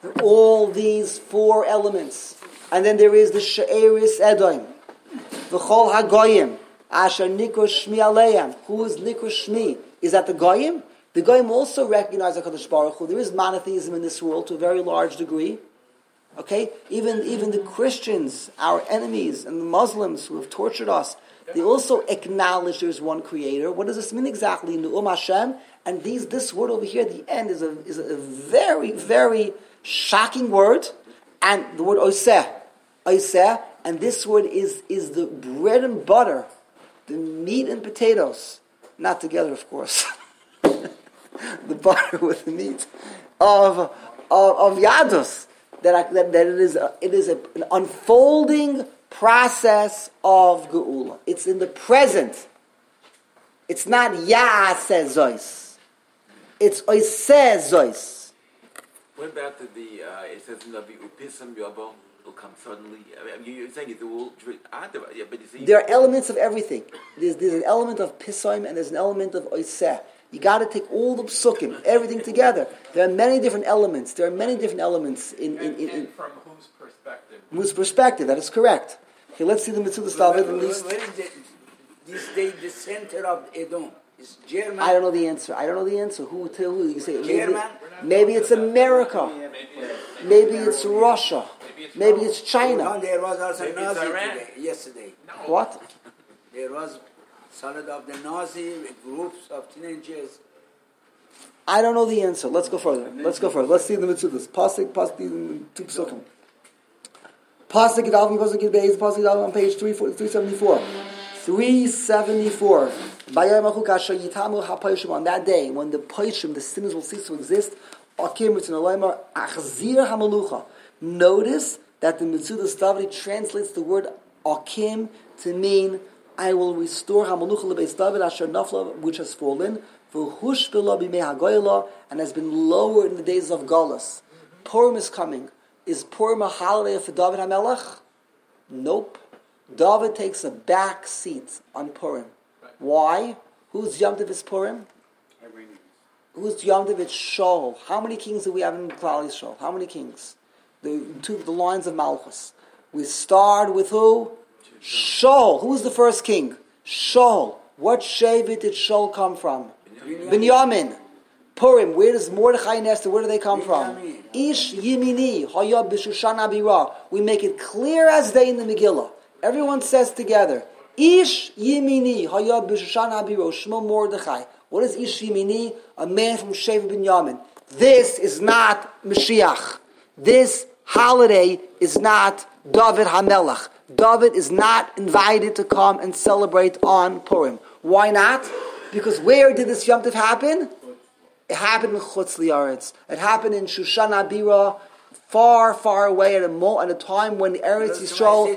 All these four elements. And then there is the She'eris Edom. V'chol HaGoyim. Asher Nikro Shmi Aleim. Who is Nikro Shmi? Is that the Goyim? The Goyim also recognize HaKadosh Baruch Hu. There is monotheism in this world to a very large degree. Okay? Even the Christians, our enemies, and the Muslims who have tortured us, they also acknowledge there's one creator. What does this mean exactly? Nu'um Hashem. And this word over here at the end is a very, very shocking word. And the word Oseh. Oseh. And this word is the bread and butter, the meat and potatoes. Not together, of course. The butter with the meat of Yadus. That it is an unfolding process of Geula. It's in the present. It's not Ya'aseh Zois. It's Oiseh Zois. What about it says in the Upisam Yobo will come suddenly? I mean, you're saying it will, yeah, but you see, there are elements of everything. There's an element of Pisoim and there's an element of Oiseh. You got to take all the psukim, everything together. There are many different elements. There are many different elements in from whose perspective? Whose perspective? That is correct. Okay, let's see the Mitzvah Stalvit at least. Where is this day the center of Edom? Is German? I don't know the answer. Who you say? German? Maybe it's America. Maybe it's Russia. Maybe it's China. No, there was also Maybe it's Nazi Iran. today, yesterday. What? There was solid of the Nazi groups of teenagers. I don't know the answer. Let's go further. Let's see the Mitzvahs. Pasuk, two psukim. Pasuk Yidalvi, Pasuk Yidbeis, Pasuk Yidalvi on page 374. 374. On that day, when the Paishim, the sinners will cease to exist, notice that the Mitzvah Stavri translates the word Akim to mean, I will restore Hamalucha lebeis David asher nafla, which has fallen, v'hushpila b'mei hagoyla, and has been lowered in the days of Galus. Purim is coming. Is Purim a holiday for David HaMelech? Nope. David takes a back seat on Purim. Why? Whose Yom Tov is Purim? Whose Yom Tov is Shaul? How many kings do we have in Klal Yisrael? How many kings? The lines of Malchus. We start with who? Shaul. Who was the first king? Shaul. What Shevet did Shaul come from? Binyamin. Purim. Where does Mordechai and Esther, where do they come from? Ish Yimini. Hayab B'Shushan Abira. We make it clear as day in the Megillah. Everyone says together, Ish Yimini. Hayab B'Shushan Abira. Shmo Mordechai. What is Ish Yimini? A man from Shevet Binyamin. This is not Mashiach. This holiday is not David HaMelech. David is not invited to come and celebrate on Purim. Why not? Because where did this Yom Tov happen? It happened in Chutz Li'aretz. It happened in Shushan Abira, far, far away at a time when Eretz Yisrael,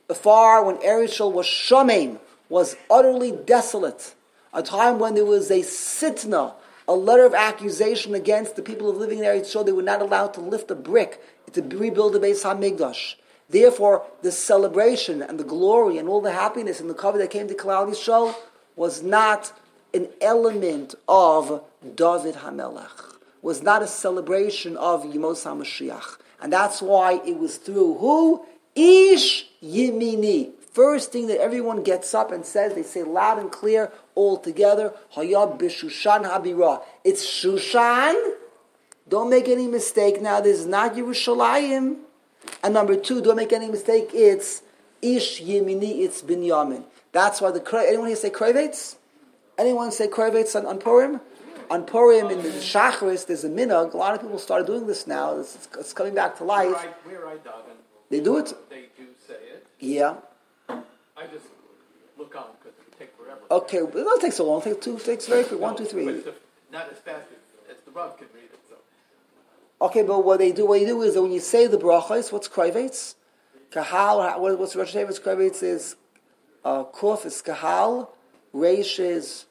when Eretz Yisrael was Shomein, was utterly desolate. A time when there was a sitna, a letter of accusation against the people of living in Eretz Yisrael. They were not allowed to lift a brick to rebuild the Beis HaMikdash. Therefore, the celebration and the glory and all the happiness and the cover that came to Klal Yisrael was not an element of David HaMelech, was not a celebration of Yemos HaMashiach. And that's why it was through who? Ish Yimini. First thing that everyone gets up and says, they say loud and clear, all together, Hayab B'Shushan Habira. It's Shushan. Don't make any mistake now, this is not Yerushalayim. And number two, don't make any mistake, it's Ish Yimini, it's Binyamin. That's why anyone here say Krevetz? Anyone say Krevetz on Purim? On Purim, in the Shacharis, there's a minhag. A lot of people started doing this now. It's coming back to life. We're right, Daven. They do it? They do say it. Yeah. I just look on because it take forever. Okay, but it doesn't take so long. It takes very quick. 1, 2, 3. Not as fast as the Rav can read it. So. Okay, but what you do is that when you say the brachos, what's Krevetz? Kahal, what's Rosh Hashanah's Krevetz is, Kuf is Kahal, Reish is,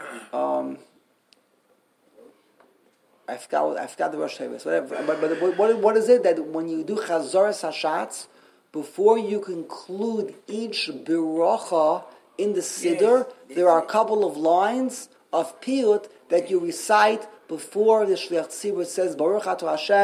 I forgot the Rosh Hashanah, whatever. But what is it that when you do Chazoras Hashatz, before you conclude each biracha in the Siddur, there are a couple of lines of piyut that you recite before the Shliach Tzibur says, Baruch Ato Hashem,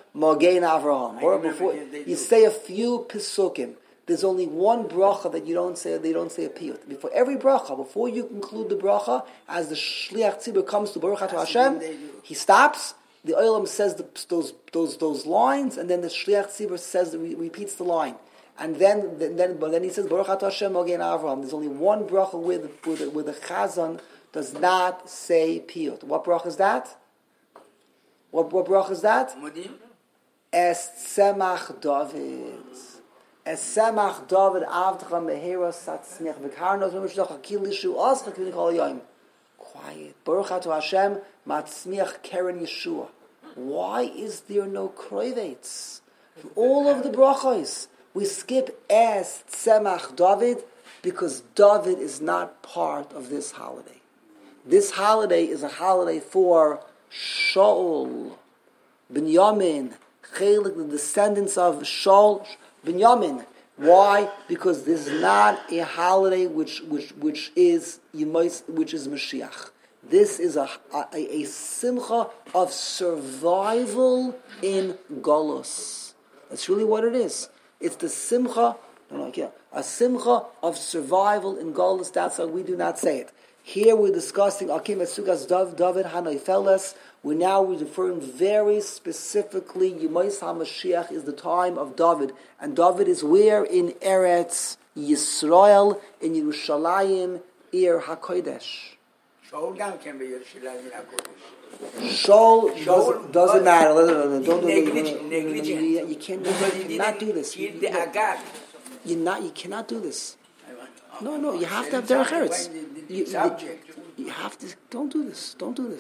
Magen Avraham. Or before you say a few Pesukim, there's only one bracha that you don't say. They don't say a piyut. Before every bracha, before you conclude the bracha, as the shliach tzibur comes to Baruch Atah Hashem, he stops. The olam says those lines, and then the shliach tzibur says repeats the line, and then he says Baruch Atah Hashem Magen Avraham. There's only one bracha where the chazan does not say piyut. What bracha is that? What bracha is that? Es tzemach David. Es semach David avdcha mehera satzmiach v'karnos v'mishloch hakil lishu oscha k'v'nik all yom. Quiet. Baruch Atah Hashem matzmiach keren Yeshua. Why is there no kroivetz? All of the brachos, we skip es tzemach David because David is not part of this holiday. This holiday is a holiday for Shaul, Binyamin, Chelik, the descendants of Shaul, Binyamin. Why? Because this is not a holiday which is Mashiach. This is a simcha of survival in Golus. That's really what it is. It's the simcha, a simcha of survival in Golus. That's how we do not say it. Here we're discussing Akim Esugas David Hanoi. We're now referring very specifically, Yemais HaMashiach is the time of David. And David is where? In Eretz Yisrael, in Yerushalayim, Ir HaKodesh. Shaul can be Yerushalayim HaKodesh. Shaul doesn't matter. You cannot do this. You cannot do this. No, you have to have derech eretz. You have to. Don't do this.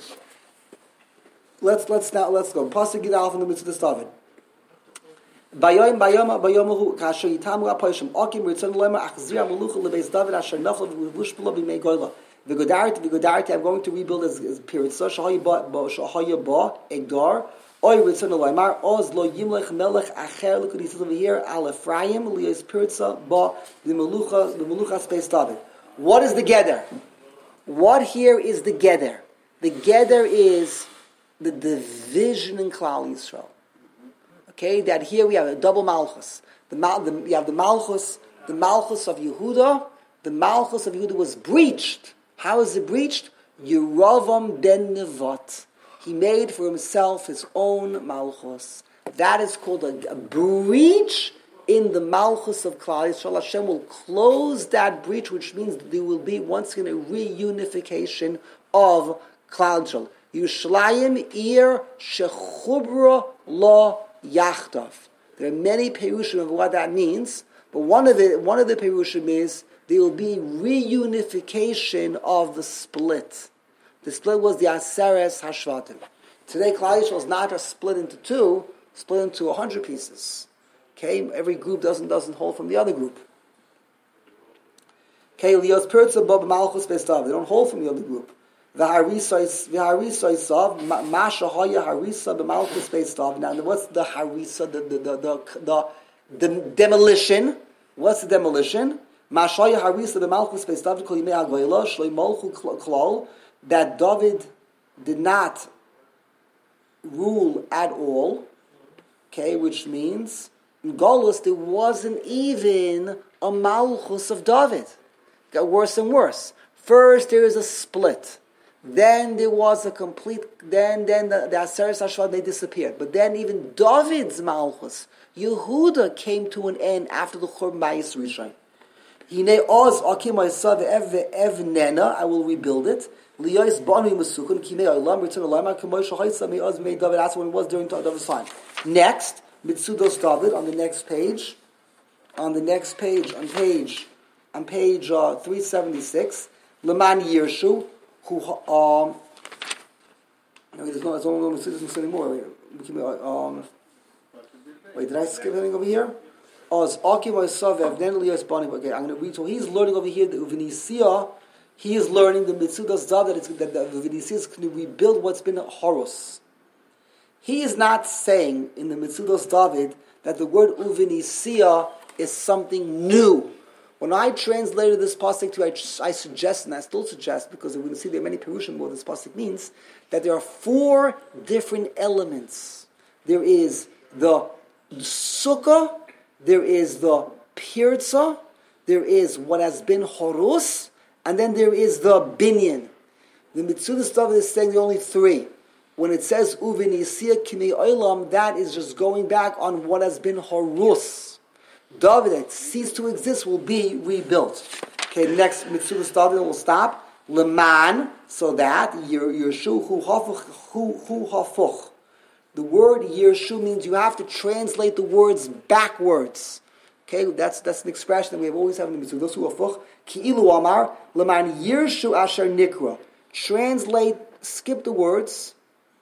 Let's go. Pasuk Gidal from the mitzvah David. Bayomahu kasher yitamu apoyshim akim ritzon lema achzir amelucha lebeis David asher nafla v'vushpula b'mei goyla v'godarti. I'm going to rebuild his period. So shahaya ba egdar. Oy ritzon leimar oz lo yimlech melech acher. Look what he says over here. Al Ephraim liyos piritza ba the melucha space David. What is the gather? What here is the gather? The gather is the division in Klal Yisrael. Okay, that here we have a double malchus. You have the malchus of Yehuda. The malchus of Yehuda was breached. How is it breached? Yeravam ben Nevat. He made for himself his own malchus. That is called a breach in the malchus of Klal Yisrael. Hashem will close that breach, which means there will be once again a reunification of Klal Yisrael. Yerushalayim ir shechubra lo yachdav. There are many perushim of what that means, but one of the perushim is there will be reunification of the split. The split was the Aseres Hashvatim. Today, Klal Yisrael is not a split into two, split into 100 pieces. Okay, every group doesn't hold from the other group. Okay, Lios Pirza Bob Malchus Bestav. They don't hold from the other group. The harisa of Masha Hoya harisa b'malchus b'estav. Now, what's the harisa? The demolition. What's the demolition? Masha Hoya harisa b'malchus b'estav kol yimei hagvayla shloi molchu klal. That David did not rule at all. Okay, which means in Golus there wasn't even a malchus of David. It got worse and worse. First there is a split. Then there was a complete. Then the Aseres Hashvatim, they disappeared. But then even David's malchus, Yehuda, came to an end after the Churban Bayis Rishon. Hine oz akim ha'esav evnena. I will rebuild it. Liyos banu mesukun kimei olam return olam k'moy shachayitza me'oz mei David. That's what it was during David's time. Next, Mitzudos David on the next page. On page 376. Leman Yershu. Who there's no citizens anymore. Wait, did I skip anything over here? Okay, I'm going to read. So he's learning over here the Uvinisia. He is learning the Mitzudas David that the Uvinisia is going to rebuild what's been a Horus. He is not saying in the Mitzudas David that the word Uvinisia is something new. When I translated this pasuk to you, I suggest, and I still suggest, because we're going to see there are many perushim what this pasuk means, that there are 4 different elements. There is the sukkah, there is the pirza, there is what has been horus, and then there is the binyan. The Mitzudas stuff is saying the only three. When it says uvinisia kimei olam, that is just going back on what has been horus. David that ceased to exist will be rebuilt. Okay, next Mitzudas David will stop. Leman, so that Yershu hu hafuch. The word Yershu means you have to translate the words backwards. Okay, that's an expression that we have always had in the Mitzudas hu hafuch. Ki'ilu amar leman Yershu asher nikra. Translate, skip the words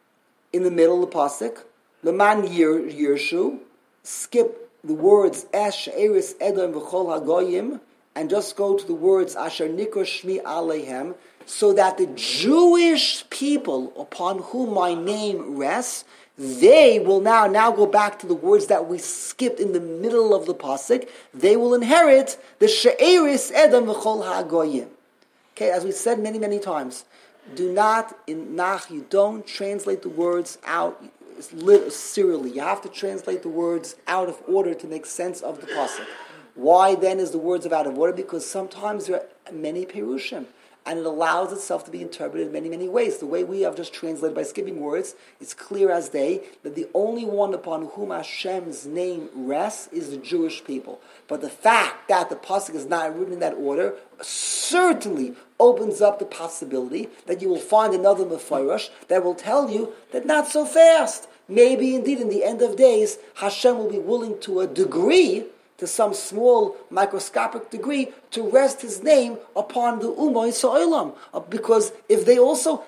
in the middle of the pasuk. Leman Yershu, skip the words Esh Eris Edom v'chol hagoyim, and just go to the words Asher Nikra Shmi Alehem, so that the Jewish people upon whom my name rests, they will now go back to the words that we skipped in the middle of the pasuk. They will inherit the She'eris Edom v'chol hagoyim. Okay, as we said many, many times, do not, in Nach, you don't translate the words out serially. You have to translate the words out of order to make sense of the pasuk. Why then is the words out of order? Because sometimes there are many perushim, and it allows itself to be interpreted in many, many ways. The way we have just translated by skipping words, it's clear as day that the only one upon whom Hashem's name rests is the Jewish people. But the fact that the pasuk is not written in that order certainly opens up the possibility that you will find another Mefarish that will tell you that not so fast. Maybe indeed in the end of days, Hashem will be willing to a degree, to some small microscopic degree, to rest His name upon the Ummah Yisraelim. Because if they also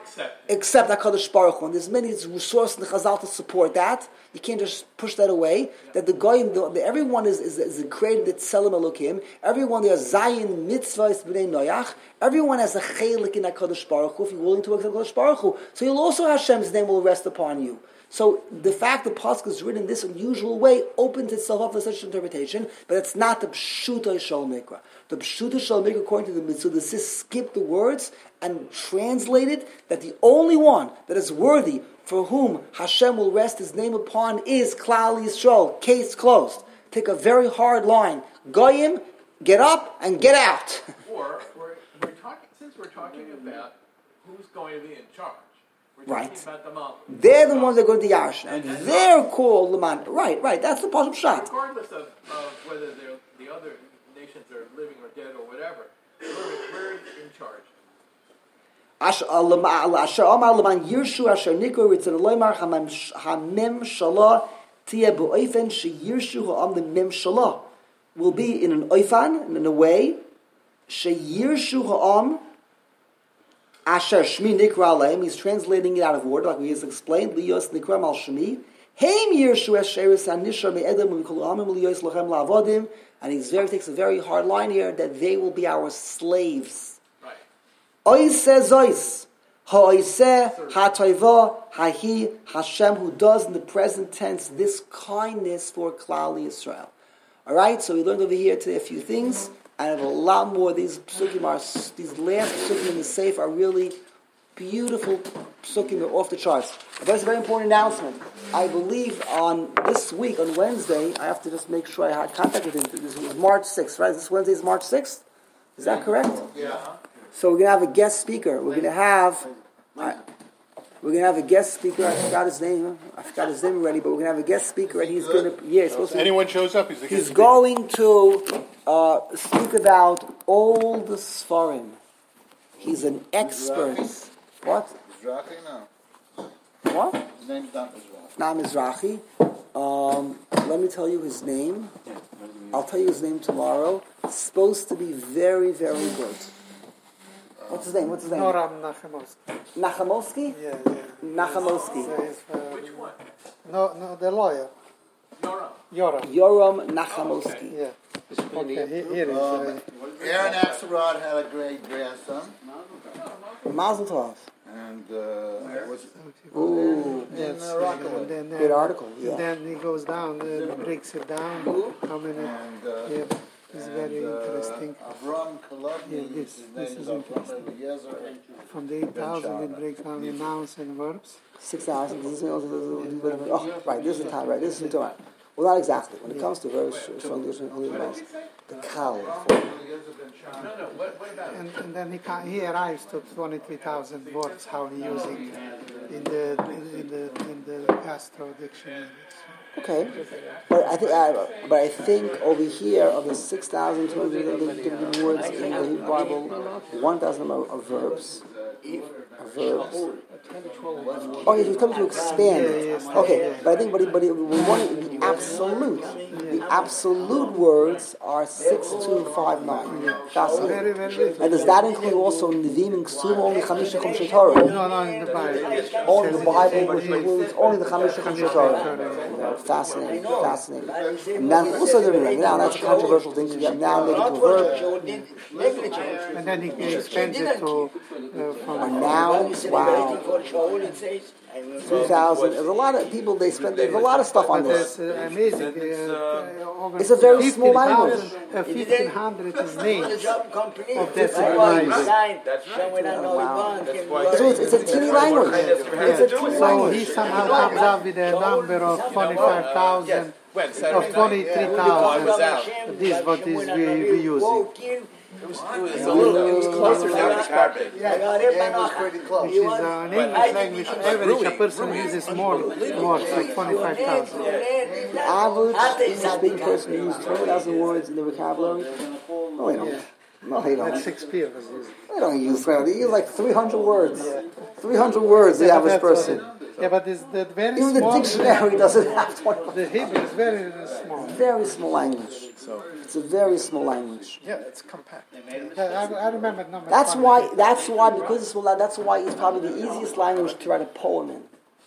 accept HaKadosh Baruch Hu, and there's many resources in the Chazal to support that, you can't just push that away, that the Goyim, everyone is created at Tselem Elokim, everyone there is Zayin, Mitzvahs, B'nai Noyach, everyone has a chelik in HaKadosh Baruch Hu, if you're willing to accept HaKadosh Baruch Hu. So you'll also, Hashem's name will rest upon you. So the fact the pasuk is written in this unusual way opens itself up for such interpretation, but it's not the pshuta shel mikra. The pshuta shel mikra, according to the Mitzudas, is skip the words and translate it that the only one that is worthy for whom Hashem will rest His name upon is Klal Yisrael. Case closed. Take a very hard line. Goyim, get up and get out. Or we're talking about who's going to be in charge. We're Right. talking about the Malchus. They're the ones that go to the Yarshin, and they're called Leman. Right. That's the pasuk shot. Regardless of whether the other nations are living or dead or whatever, we're in charge. Asher Amar Leman Yirshu Asher Nikra Ritzon Loymar Hamem Shalah Tia B'Oifen Sheyirshu Ha'am. The Mem Shalah will be in an oifan, in a way Sheyirshu Ha'am Asher Shmi Nikra Aleim. He's translating it out of order, like we just explained. Liyos Nikra Mal Shmi Heim Yirshu Asheris Anishar Me'edem U'Kol Amim Liyos Lochem La'avodim. And he takes a very hard line here that they will be our slaves. Oiseh Zois, Ha'oiseh, Ha'toiva, Hahi, Hashem, who does in the present tense this kindness for Klal Yisrael. Alright, so we learned over here today a few things, and I have a lot more. These psukim these last psukim in the Seif are really beautiful psukim, they're off the charts. But that's a very important announcement. I believe on this week, on Wednesday, I have to just make sure I had contact with him. This was March 6th, right? This Wednesday is March 6th? Is that correct? Yeah. So we're going to have a guest speaker. We're going to have a guest speaker. I forgot his name already, but we're going to have a guest speaker, and he's going to. Yeah, supposed to. Anyone shows up, He's going to speak about old Sfarim. He's an expert. What? Mizrahi? No. What? His name's not Mizrahi. Not Mizrahi. Let me tell you his name. I'll tell you his name tomorrow. It's supposed to be very, very good. What's his name? Noram Nachamovsky. Nachamovsky? Yeah. Nachamovsky. Which one? No, the lawyer. Yoram. Yoram Nachamovsky. Yeah. Okay, here is. Aaron Axelrod had a great grandson. Mazel tov. And was Ooh. in And Rockaway. Good article. Yeah. And then he goes down, breaks it down. How many? And Yeah. It's very interesting. Avram Kalavni, Yeah, this his is name is Avram interesting. Eliezer. From the 8,000, it breaks down in nouns and verbs. 6,000. Oh, right. This is the time. Right. This is the time. Well, not exactly. When it comes to very strong amounts, the kal. No, what about it? And then he arrives to 23,000 words. How he using in the Castro dictionary. Okay, but I think over here of the 6,200 words in the Hebrew Bible, 1,000 are verbs. Oh, yes, we're coming to expand it. Okay, but I think we want the absolute words are 6259. Fascinating. And does that include also Nevim and Ksum, only Chamisha Chumshe Torah? No, in the Bible. Only the Bible, which includes only the Chamisha Chumshe Torah. Fascinating. And now also now that's a controversial thing. So you have now negative verb. And then he extends it to from nouns. Wow. 3,000. There's a lot of people. There's a lot of stuff on this. Amazing. It's a very small language. 1,500 is names of decimal lines. So it's a teeny language. It's a teeny So language. he somehow comes up with a number of 25,000, of 23,000. This is what we using. It was closer than expected. It was pretty close. Which is in English language, average a person uses more words, like 25,000. The average English-speaking person uses 20,000 words in the vocabulary. No, they don't. No, they Like don't. Shakespeare was using. They don't use 20. They use like 300 words. 300 words, the average person. Yeah, but it's the very Even the small. dictionary doesn't have 20. The Hebrew is very small. Very small language. It's a very small language. Yeah, it's compact. I remember number. That's why because it's small. That's why it's probably the easiest language to write a poem in.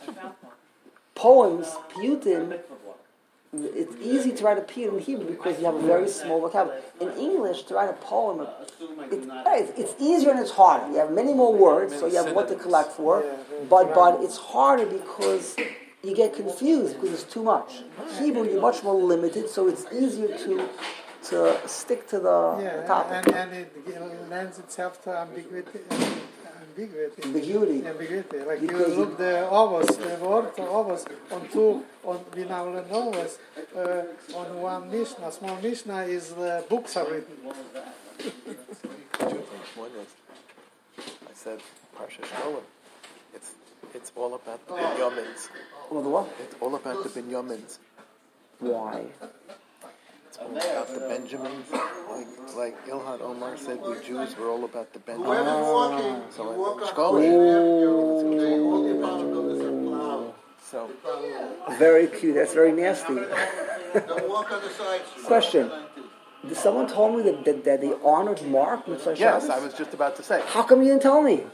Poems, piyutim. It's easy to write a piyut in Hebrew because you have a very small vocabulary. In English, to write a poem, it's easier and it's harder. You have many more words, so you have what to collect for. But it's harder because you get confused because it's too much. Hebrew, you're much more limited, so it's easier to stick to the topic. and it lends itself to ambiguity. Ambiguity. Like you Because look the ovos, the word ovos we now learn ovos on one Mishnah. Small Mishnah is the books are written. Two things. One is, I said, Parsha Shkolim. It's all about the Binyamins. Well, the what? It's all about the Binyamins. Why? It's all about the Benjamins. Like Ilhan Omar said, we Jews were all about the Benjamins. Wherever you're walking, So you in walk up Shkolim. they all developed on this plow. So Very cute. That's very nasty. Don't walk on the side street. Question. Someone told me that they honored Mark with Shabbos? yes, I was just about to say. How come you didn't tell me?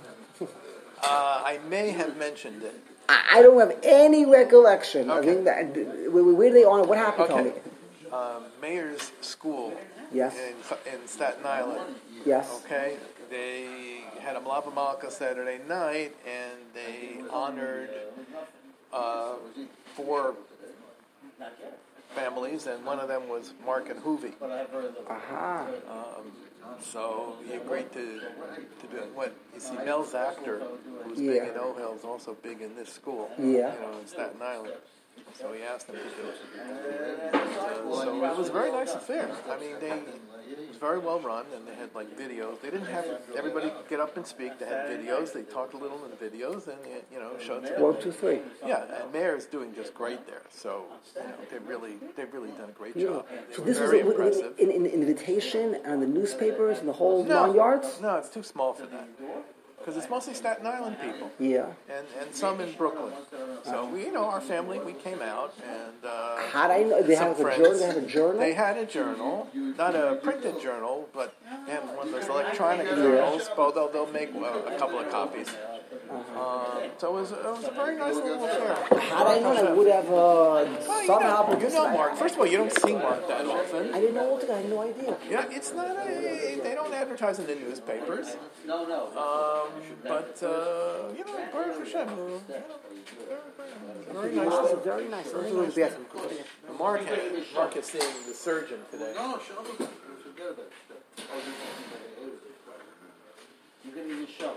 I may have mentioned it. I don't have any recollection. Okay. I think that, where did they honor? What happened? Tell me. Okay. Mayor's School Yes. in Staten Island. Yes. Okay, they had a Malava Malka Saturday night, and they honored 4 families, and one of them was Mark and Hoovy. Aha. So he agreed to do it. What you see, Mel Zactor, who's big Yeah. in OHIL, is also big in this school. Yeah. In Staten Island. So he asked them to do it. So it was a very nice affair. I mean, it was very well run, and they had like videos. They didn't have everybody get up and speak. They had videos. They talked a little in the videos, and showed. 1, 2, 3. Yeah, and Mayor's doing just great there. So they've really done a great job. They So were this was very impressive. an invitation and the newspapers and the whole 9 yards? No, it's too small for that. Because it's mostly Staten Island people. Yeah. And some in Brooklyn. So our family, we came out, and How do I know? They some have a friends. journal? They have a journal? They had a journal, not a printed journal, but they have one of those electronic journals. But they'll make a couple of copies. So it was a very nice little affair. Had I known, I would have somehow. You know Mark. First of all, you don't see Mark that often. I didn't know altogether. I had no idea. Yeah, it's not. They don't advertise in the newspapers. No. But Baruch Hashem, very nice. Very nice. Mark is seeing the surgeon today. No, forget about it. You're going to use show.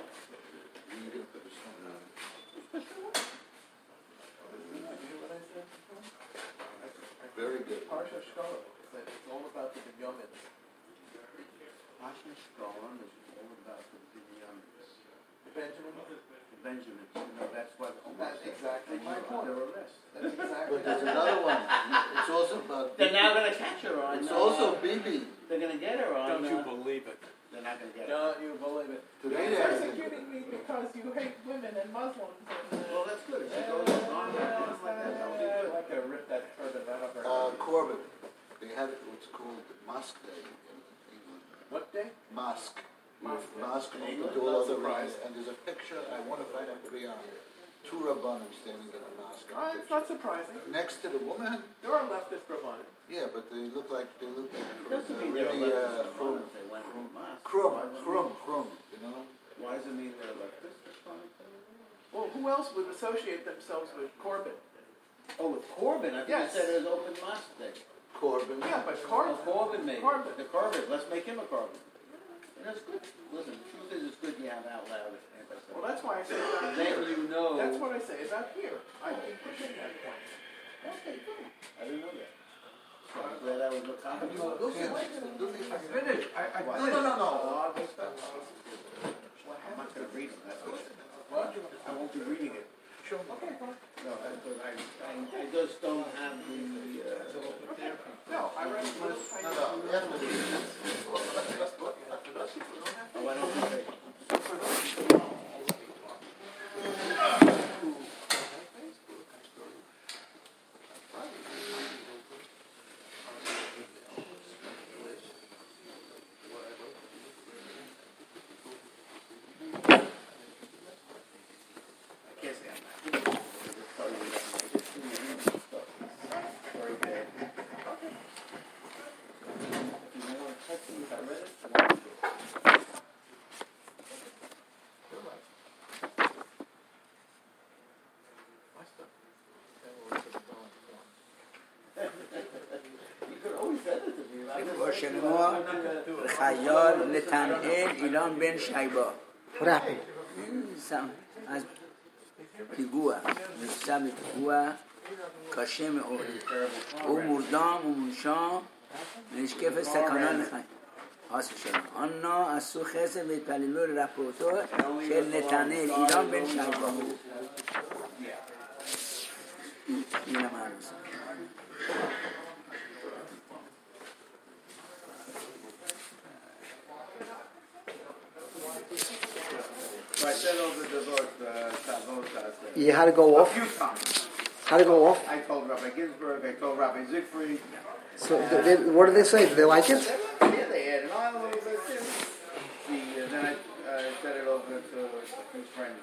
Very good. Parsha Shkolah. It's all about the Binyamin. Parsha Shkolah is all about the Binyamin. Benjamin. That's what. That's exactly my point. That's exactly. But there's another one. It's also about. They're now going to catch her on. It's also Bibi. They're going to get her on. Don't you believe it? They're not going to get her. Don't you believe it? Today You're they're- persecuting me because you hate women and Muslims. Well, that's good. If she goes on like that, that'll be good. Like to rip that turban right off her. Corbin. They have what's called Mosque Day in England. What day? Mosque. Mosque. And you do all the rings. And there's a picture, I want to find out to be on two Rabbanim standing in a mosque. It's not surprising. Next to the woman, There are leftist Rabbanim. yeah, but they look like Doesn't mean they're really leftists. They went from mosque. Krum, you know? Why does it mean they're leftists? Well, who else would associate themselves with Corbyn? Oh, with Corbyn. I think Yes. you said it was open mosque day. Corbin. Yeah, but Oh, Corbyn. Corbyn maybe. Corbyn. The Corbyn. Let's make him a Corbyn. And that's good. Listen, the truth is it's good you have out loud anti-Semitism. Well, that's why I say about Then here. you know. That's what I say about here. I keep pushing that point. Okay, good. I didn't know that. So I'm glad I was a copy. I finished. No. I'm not going to read them. That's What? I won't be reading it. Okay, fine. No, I just don't have the. No, I read the list. Oh, I don't have it. I can't say I'm not. Just tell you that I just do read stuff. Very bad. If you want to text me if I read it, you could always send it to me. Shemua, Chayal, Netanel, Ilan ben Shaiba. What happened? Some as פיגוע, נפצע בפיגוע קשה מאוד. הוא מורדם ומונשם ונשקפת סכנה לחיים. חס ושלום. אנו עשו חסד והתפללו לרפאותו של נתנאל, אילן בן שייבה. הנה מה הנושא. So I said over the vote, You had to go a off. few times. How to go off? I told Rabbi Ginsburg, I told Rabbi Siegfried. So, what did they say? Did they like it? Yeah, they added on a little bit too. Then I said it over to a few friends.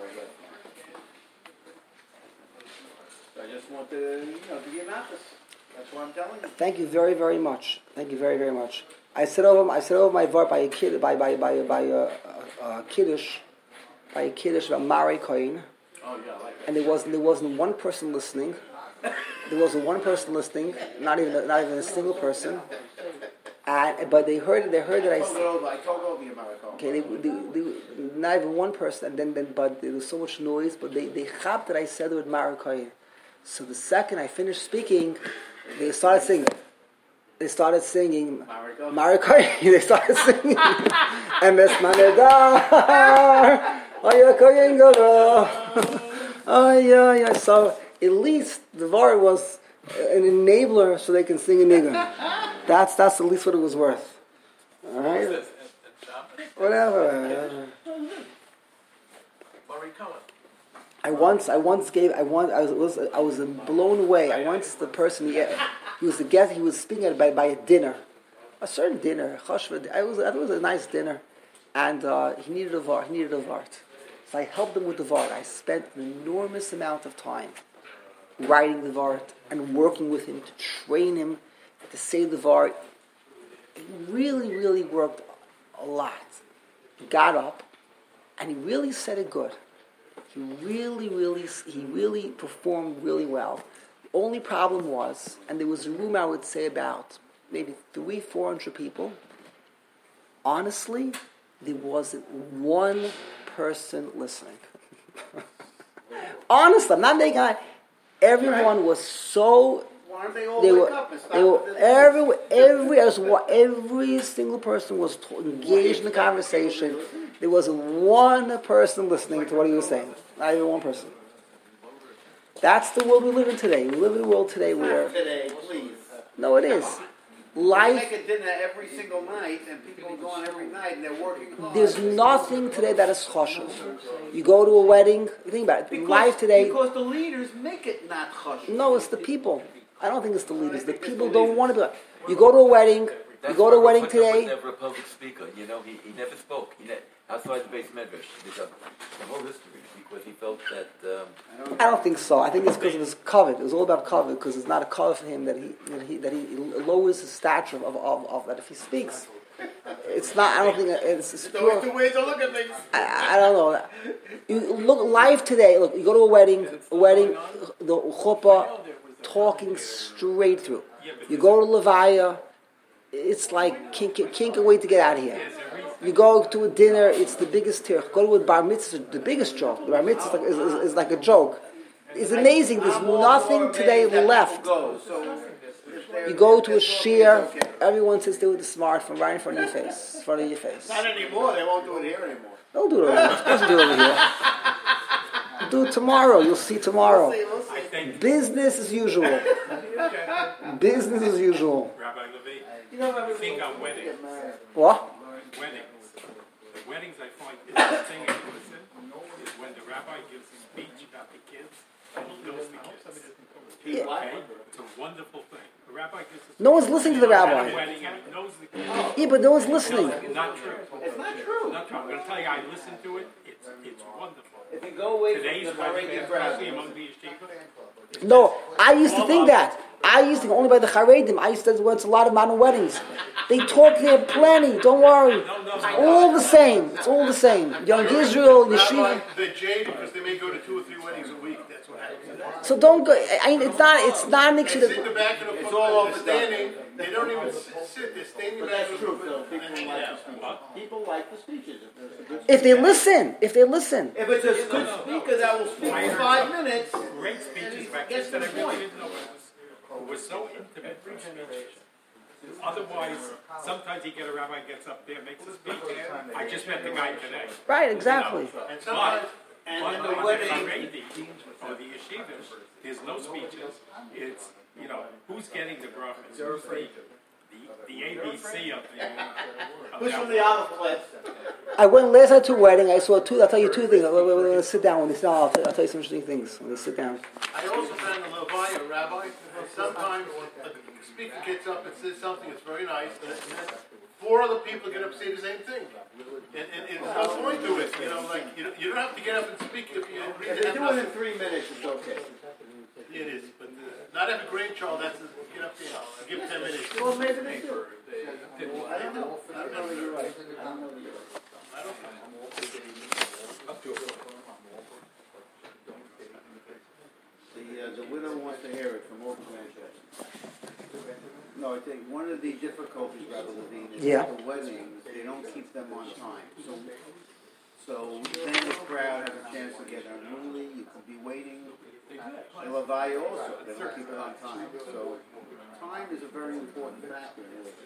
So I just want to give you notice. That's what I'm telling you. Thank you very, very much. Thank you very, very much. I said over my vart by a kid by kiddush by Mari Cohen, Oh yeah, I like that. and there wasn't one person listening. There wasn't one person listening, not even a single person. But they heard that I said. I told all the Americans. Okay, they, not even one person, and then but there was so much noise. But they chapped that I said it with Mari Cohen. So the second I finished speaking, they started singing. They started singing Marikoy. They started singing Emes Manedar. So at least the VAR was an enabler so they can sing in Niggun. That's at least what it was worth. All right. Whatever. Murray Cohen. I was blown away. I once the person he was the guest. He was speaking at by a dinner, a certain dinner. I thought it was a nice dinner, and he needed a vart. So I helped him with the Vart. I spent an enormous amount of time writing the Vart and working with him to train him to say the Vart. He really, really worked a lot. He got up and he really said it good. He really performed really well. The only problem was, and there was a room I would say about maybe 300-400 people. Honestly, there wasn't one person listening. Honestly, I'm not making it. Everyone was so. Why aren't they all They wake were. up and stop They were this? every single person was engaged in the conversation. There wasn't one person listening to what he was saying. Not even one person. That's the world we live in today. We live in a world today where. Not today, please. No, it is. They Life. make a dinner every single night, and people go on every night, and they're working hard. There's nothing today that is choshev. You go to a wedding. Think about it. Life today. Because the leaders make it not choshev. No, it's the people. I don't think it's the leaders. The people don't want to do it. You go to a wedding. You go to a wedding today. He was never a public speaker. You know, he never spoke. Outside the base medrash, the whole history, because he felt that. I don't think so. I think it's because of his covet. It was all about covet, because it's not a covet for him that he lowers his stature of that if he speaks. It's not. I don't think it's pure. There's two ways to look at things. I don't know. You look live today. Look, you go to a wedding, the chuppah, talking straight through. You go to Levaya, it's like can't wait to get out of here. You go to a dinner, it's the biggest tirch. Go to a bar mitzvah, the biggest joke. The bar mitzvah is like a joke. It's amazing. There's nothing today left. You go to a shiur, everyone sits there with a smartphone right in front of your face. Not anymore. They won't do it here anymore. Don't do it over here. It's supposed to do it over here. Do it tomorrow. You'll see tomorrow. We'll see. Business as usual. Business as usual. Rabbi Levy, You know, the thing on weddings. What? Weddings. The weddings I find interesting and listen is when the rabbi gives a speech about the kids and he knows the kids. Yeah. Okay? It's a wonderful thing. The rabbi gives a speech. No one's listening to the rabbi. At a wedding and he knows the kids. Yeah, but no one's listening. Not true. it's not true. Not true. I'm going to tell you, I listened to it. It's wonderful. If you go away Today's from the wedding, Haredi crowd, especially among the yeshivas. No, I used to think that. I used to think only by the Charedim. I used to went to a lot of modern weddings. They talk there plenty. Don't worry. It's all the same. It's all the same. Young Israel, Yeshiva. They're jaded because they may go to 2 or 3 weddings a week. That's what happens. So don't go. I mean, it's not an issue. They sit in the back of the It's book, all they're over standing. They don't even sit. They're standing but back that's of the true, book. Phil. People like the speeches. People like the speeches. If they listen. If it's a good speaker that will speak for 5 minutes, Great speeches back Gets then to that the I really point. didn't know it was so intimate from speeches. Otherwise, sometimes you get a rabbi gets up there, makes a speech. I just met the guy today. Right, exactly. And sometimes, and But then the on wedding. Haredi or the yeshivas, there's no speeches. It's, who's getting the brachas? Who's the ABC of the Who's from the olive cliff? I went last night to a wedding. I saw two. I'll tell you two things. We're going to sit down when they sit down. I'll tell you some interesting things when they sit down. I also found in Levaya, Rabbi, sometimes a speaker gets up and says something that's very nice, and then 4 other people get up and say the same thing. And there's no point to it. You don't have to get up and speak if you If they do it in 3 minutes, it's okay. It is, but not every grandchild has to get up there and give 10 minutes. Well, maybe they do. I don't know. I don't know that you're right. I don't know that you're right. The widow wants to hear it from all grandchildren. No, I think one of the difficulties, Rabbi Levine, is that the weddings, they don't keep them on time. So then the crowd has a chance to get unruly. You could be waiting. And Levi also, they don't keep it on time. So time is a very important factor in religion.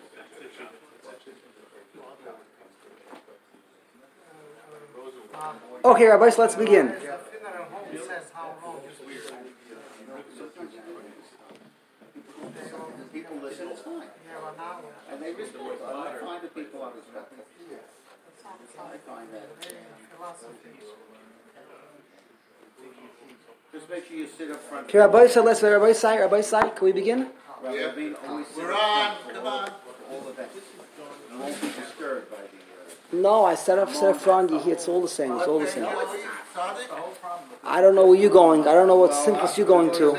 Okay, Rabbi, so let's begin. The funeral home says how long is People listen, it's fine. And they respond. I find that people are respectful. I find that. Just make sure you sit up front. Okay, Rabbi, so let's Rabbi Sai, can we begin? Rabbi Levine always We're on. Come on. all events. You won't be disturbed by the No, I set up front. You hear it's all the same. It's all the same. I don't know where you're going. I don't know what simplest you're going to.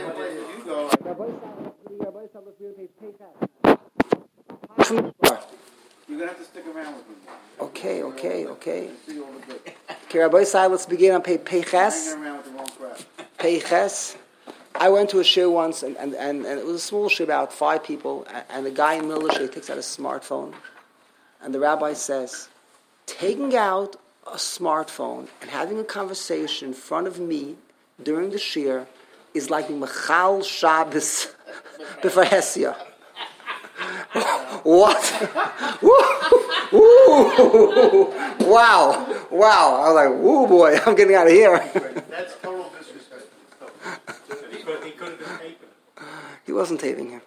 You're gonna have to stick around with me. Okay. Okay, Rabbi Sai, let's begin on Peiches. Hanging around with the wrong crowd. Peiches. I went to a shir once, and it was a small shir, about 5 people, and the guy in the middle of the shir takes out a smartphone, and the rabbi says, taking out a smartphone and having a conversation in front of me during the shir is like Mechal Shabbos B'Fahesia. What? Wow. I was like, woo boy, I'm getting out of here. That's total disrespect. Because he could have been taping. He wasn't taping him.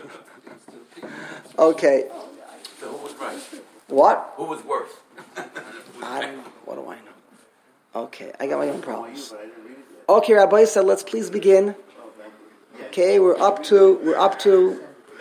Okay. So who was right? What? Who was worse? I don't know. What do I know? Okay, I got my own problems. Okay, Rabbi said, let's please begin. Okay, we're up to